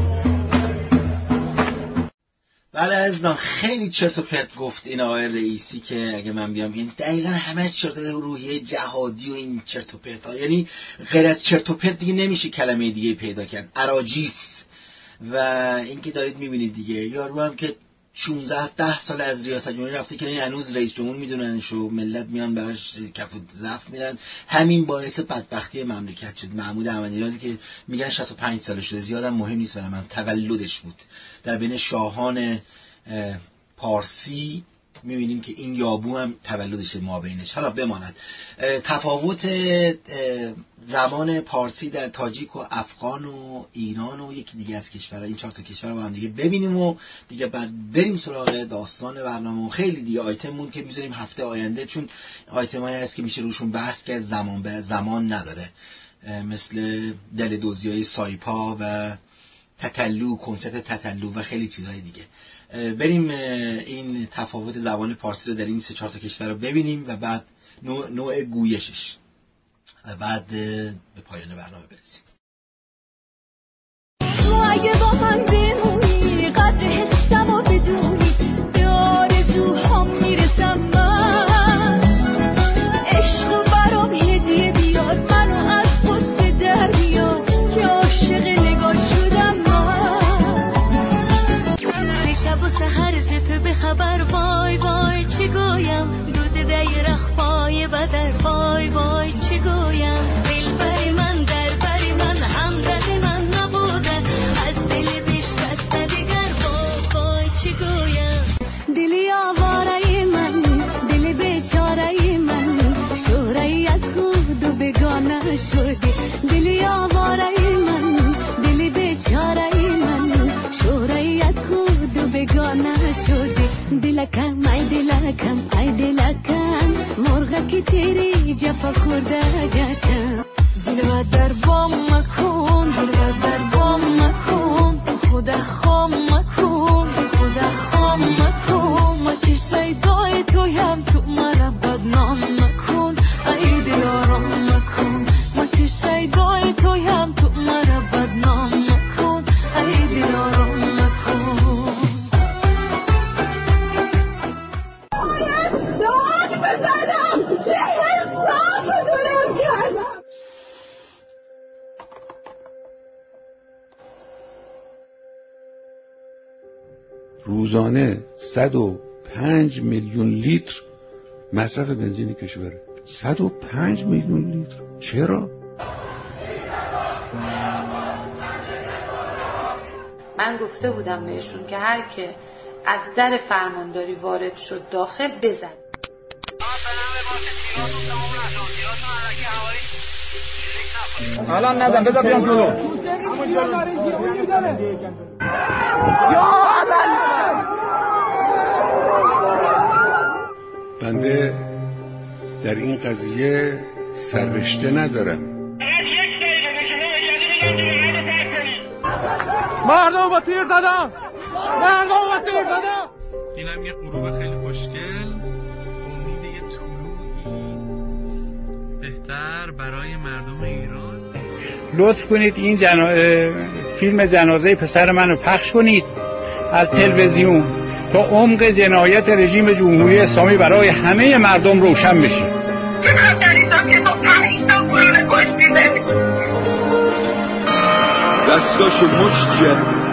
بله عزیزان، خیلی چرت و پرت گفت این آقای رئیسی که اگه من بیام این دقیقا همه چرت و روحیه جهادی و این چرت و پرت ها، یعنی غیر از چرت و پرت دیگه نمیشه کلمه دیگه پیدا کرد. اراجیف و این که دارید میبینید دیگه، یارو هم که 16 سال از ریاست جمهوری رفته که هنوز رئیس جمهور میدوننش و ملت میان براش کف و ضعف میرن. همین باعث بدبختی مملکت شد. محمود احمدی که میگن 65 ساله شده، زیادم مهم نیست برای من، تولدش بود. در بین شاهان پارسی میبینیم که این یابو هم تولدش مابینش. حالا بماند. تفاوت زبان پارسی در تاجیک و افغان و ایران و یکی دیگه از کشورها، این 4 تا کشور رو با هم دیگه ببینیم و دیگه بعد بریم سراغ داستان برنامه و خیلی دیگه آیتممون که میذاریم هفته آینده، چون آیتمایی هست که میشه روشون بحث کرد، زمان به زمان نداره، مثل دل دوزیای سایپا و تتلو، کنسرت تتلو و خیلی چیزهای دیگه. بریم این تفاوت زبان پارسی رو در این 3-4 تا کشور رو ببینیم و بعد نوع گویشش و بعد به پایان برنامه برسیم. تو اگه با من بمونی، قدر حسم و بدونی، به آرزوهام میرسم من. عشق و برام هدیه بیاد، منو از غصه در بیاد که عاشق نگاه شدم من. شب و سحر زت به خبر، وای وای چی گویم، دود دیرخ پای بدر، وای وای چی گویم. دل بری من در بری من، همدل من نبودن، از دل بشکسته دیگر، وای وای چی گویم. دلی آواره من، دل بیچاره من، شوره از خود و بگانه شدی. دلی آواره من، دل بیچاره من، شوره از خود و بگانه شدی. دلکم ای دلکم ای دلکم، مرغ کی تیری جفا کرده گکم. جلوه در بام مکن، جلوه در بام مکن، تو خدا خام مکن، تو خدا خام مکن. ما که شیدای تویم، تو مرا بدنام مکن، ای دلارام مکن. ما که شیدای تویم، تو مرا بدنام مکن، ای دلارام مکن. روزانه 105 میلیون لیتر مصرف بنزین کشوره. 105 میلیون لیتر. چرا؟ من گفته بودم بهشون که هر که از در فرمانداری وارد شد داخل بزن. الان نزن، بذار بیام جلو. بنده در این قضیه سررشته ندارم. مردم با تیر زدم، مردم با تیر زدم. اینم یه غروب خیلی خوشگل، امید یه طلوعی بهتر برای مردم ایران. لطف کنید این فیلم جنازه پسر منو پخش کنید از تلویزیون تا عمق جنایت رژیم جمهوری اسلامی برای همه مردم روشن بشه. چه خطری داشت که با 5 تا گلوله کشتی بمیشه. دستاشو مشت کرد.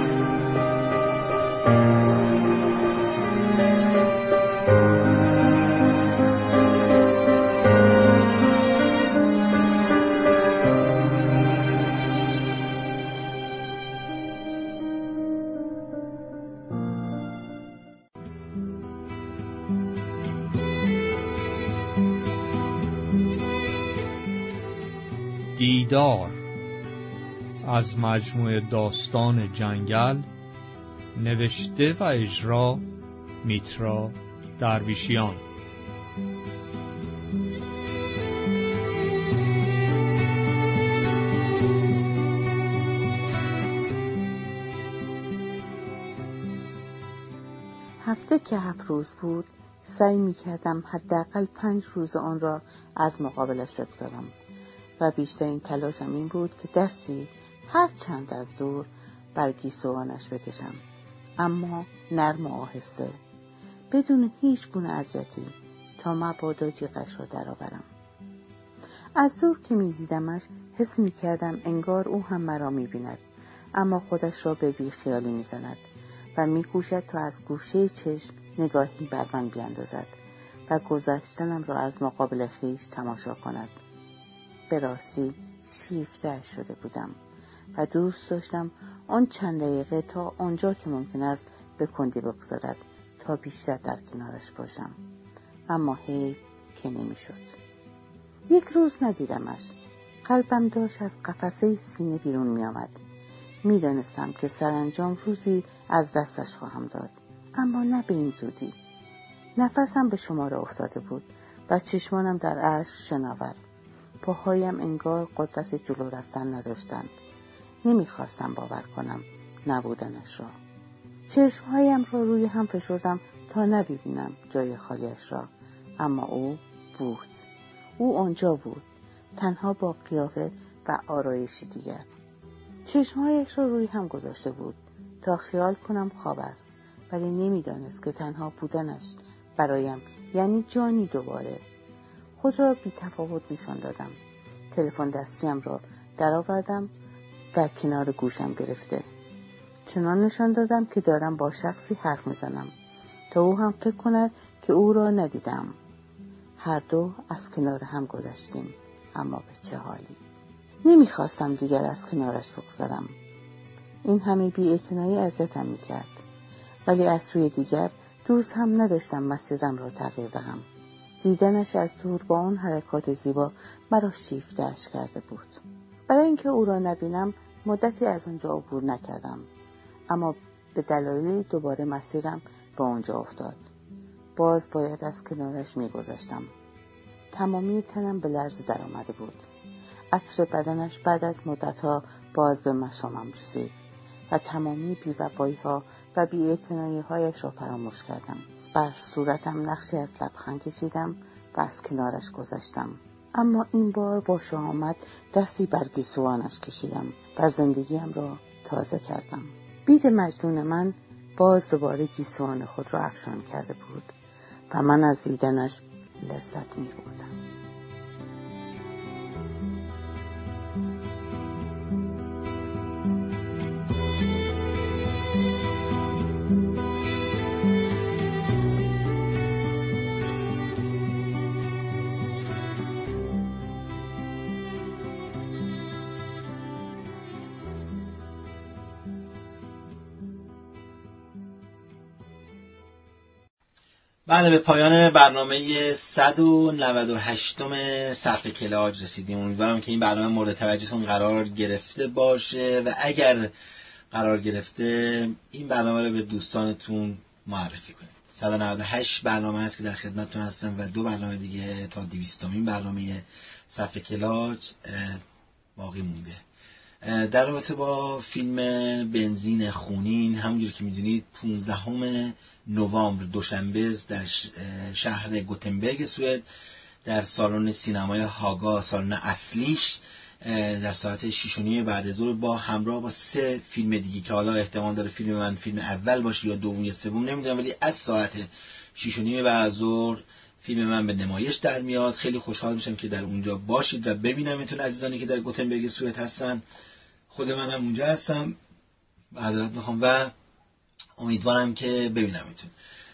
دیدار از مجموعه داستان جنگل، نوشته و اجرا میترا درویشیان. هفته که 7 روز بود، سعی می کردم حداقل 5 روز آن را از مقابلش بگذارم و بیشترین تلاشم این بود که دستی هر چند از دور بر گیسوانش بکشم، اما نرم و آهسته، بدون هیچ گونه اذیتی، تا مبادا جیغش را درآورم. از دور که می دیدمش حس می کردم انگار او هم مرا می بیند، اما خودش را به بیخیالی می زند و می‌کوشد تا از گوشه چشم نگاهی بر من بیندازد و گذشتنم را از مقابل خویش تماشا کند. به راستی شیفته شده بودم و دوست داشتم آن چند دقیقه تا آنجا که ممکن است به کندی بگذارد تا بیشتر در کنارش باشم، اما حیف که نمی‌شد. یک روز ندیدمش. قلبم داشت از قفسه سینه بیرون می آمد. می دانستم که سرانجام روزی از دستش خواهم داد، اما نه به این زودی. نفسم به شماره افتاده بود و چشمانم در اشک شناور. پاهایم انگار قدرت جلو رفتن نداشتند. نمی خواستم باور کنم نبودنش را. چشمهایم را روی هم فشردم تا نبینم جای خالیش را، اما او بود. او آنجا بود، تنها با قیافه و آرایشی دیگر. چشمهایش را روی هم گذاشته بود تا خیال کنم خواب است، ولی نمیدانست که تنها بودنش برایم یعنی جانی دوباره. خود را بی تفاوت نشان دادم. تلفن دستیم را درآوردم و کنار گوشم گرفته. چنان نشان دادم که دارم با شخصی حرف میزنم تا او هم فکر کند که او را ندیدم. هر دو از کنار هم گذشتیم، اما به چه حالی. نمیخواستم دیگر از کنارش بگذرم. این همه بی‌اعتنایی اذیتم میکرد، ولی از سوی دیگر دوست هم نداشتم مسیرم را تغییر دهم. دیدنش از دور با آن حرکات زیبا مرا شیفته‌اش کرده بود. برای اینکه او را نبینم مدتی از آنجا عبور نکردم، اما به دلایلی دوباره مسیرم به آنجا افتاد. باز باید از کنارش میگذشتم. تمامی تنم به لرزه در آمده بود. عطر بدنش بعد از مدتها باز به مشامم رسید و تمامی بی‌وفایی‌ها و بی‌اعتنایی‌هایش را فراموش کردم. بر صورتم نقشی از لبخند کشیدم و از کنارش گذشتم. اما این بار با شهامت دستی بر گیسوانش کشیدم و زندگیم را تازه کردم. بید مجنون من باز دوباره گیسوان خود را افشان کرده بود و من از دیدنش لذت می‌بردم. بله، به پایان برنامه 198 صفحه کلاج رسیدیم. امیدوارم که این برنامه مورد توجهتون قرار گرفته باشه و اگر قرار گرفته این برنامه رو به دوستانتون معرفی کنید. 198 برنامه هست که در خدمتتون هستم و 2 برنامه دیگه تا 200مین برنامه صفحه کلاج باقی مونده. در رابطه با فیلم بنزین خونین، همونجور که میدونید 15 نوامبر دوشنبه در شهر گوتنبرگ سوئد در سالن سینمای هاگا، سالن اصلیش، در ساعت 6:30 بعد از ظهر با همراه با 3 فیلم دیگه که حالا احتمال داره فیلم من فیلم اول باشه یا دوم یا سوم نمیدونم، ولی از ساعت 6:30 بعد از ظهر فیلم من به نمایش در میاد. خیلی خوشحال میشم که در اونجا باشید و ببینمتون عزیزانی که در گوتنبرگ سوئد هستن. خود منم اونجا هستم، معذرت میخوام و امیدوارم که ببینمتون.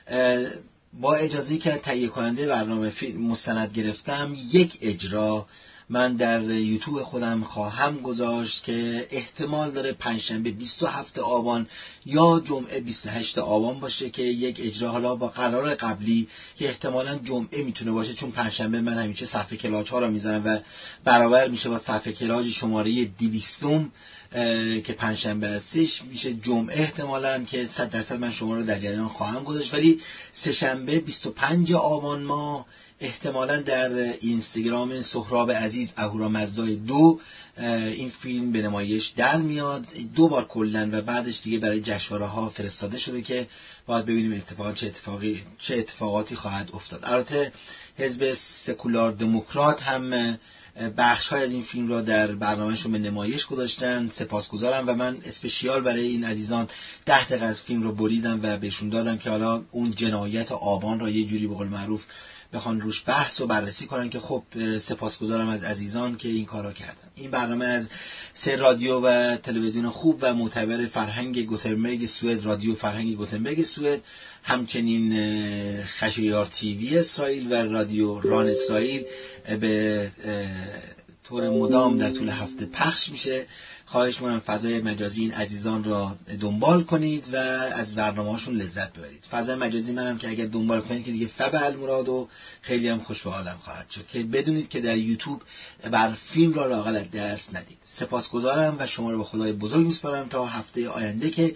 با اجازه‌ای که تهیه کننده برنامه فیلم مستند گرفتم، یک اجرا من در یوتیوب خودم خواهم گذاشت که احتمال داره پنجشنبه 27 آبان یا جمعه 28 آبان باشه که یک اجرا حالا با قرار قبلی که احتمالاً جمعه میتونه باشه، چون پنجشنبه من همیشه صفحه کلاج ها رو میزنم و برابر میشه با صفحه کلاج شماره 200 که پنجشنبه هستش، میشه جمعه احتمالاً که 100% من شما رو در جریان خواهم گذاشت. ولی سه‌شنبه 25 آبان ما احتمالاً در اینستاگرام سهراب عزیز اهورامزدای 2 این فیلم به نمایش در میاد 2 بار کلاً و بعدش دیگه برای جشنواره ها فرستاده شده که باید ببینیم اتفاقا چه اتفاقاتی خواهد افتاد. البته حزب سکولار دموکرات هم بخش‌های از این فیلم را در برنامه‌شون به نمایش گذاشتن. سپاسگزارم و من اسپشیال برای این عزیزان 10 دقیقه از فیلم رو بریدم و بهشون دادم که حالا اون جنایت آبان را یه جوری به قول معروف بخوان روش بحث و بررسی کنن که خب سپاسگزارم از عزیزان که این کارا کردن. این برنامه از 3 رادیو و تلویزیون خوب و معتبر فرهنگ گوتنبرگ سوئد، رادیو فرهنگ گوتنبرگ سوئد، همچنین خشایار تیوی اسرائیل و رادیو ران اسرائیل به طور مدام در طول هفته پخش میشه. خواهش می‌کنم فضای مجازی این عزیزان را دنبال کنید و از برنامه‌هاشون لذت ببرید. فضای مجازی منم که اگر دنبال کنید که دیگه فبالمراد و خیلی هم خوش به حالم خواهد شد که بدونید که در یوتیوب بر فیلم را لااقل از دست ندید. سپاسگزارم و شما رو به خدای بزرگ میسپارم تا هفته آینده که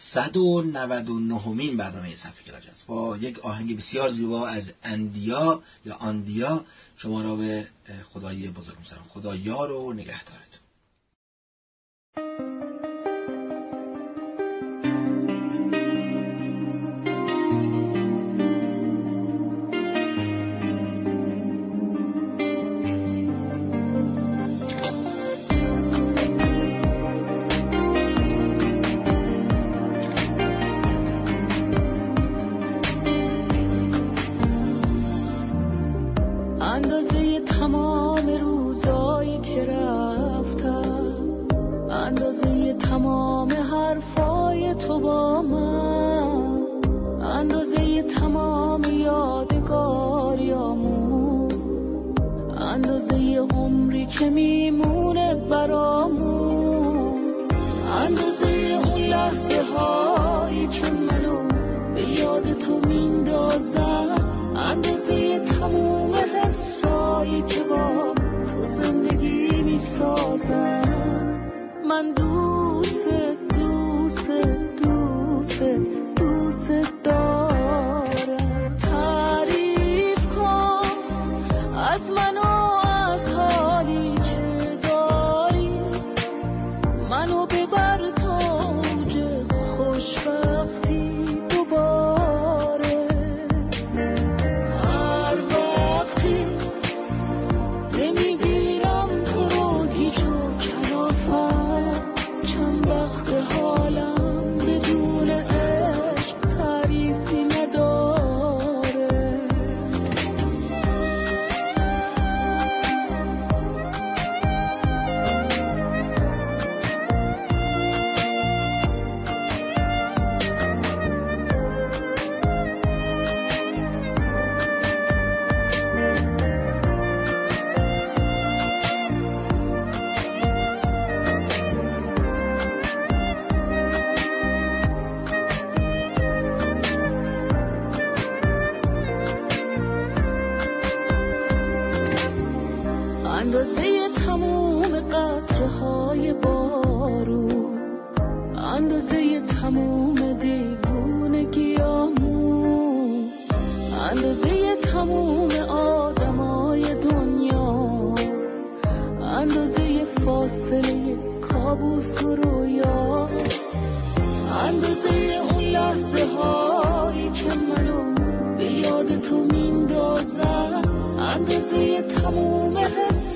199مین برنامه صفحه کلاج است. با یک آهنگ بسیار زیبا از اندیا یا آندیا شما را به خدای بزرگ میسپارم. خدا یار و نگهدارتون.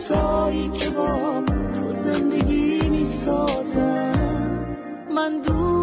من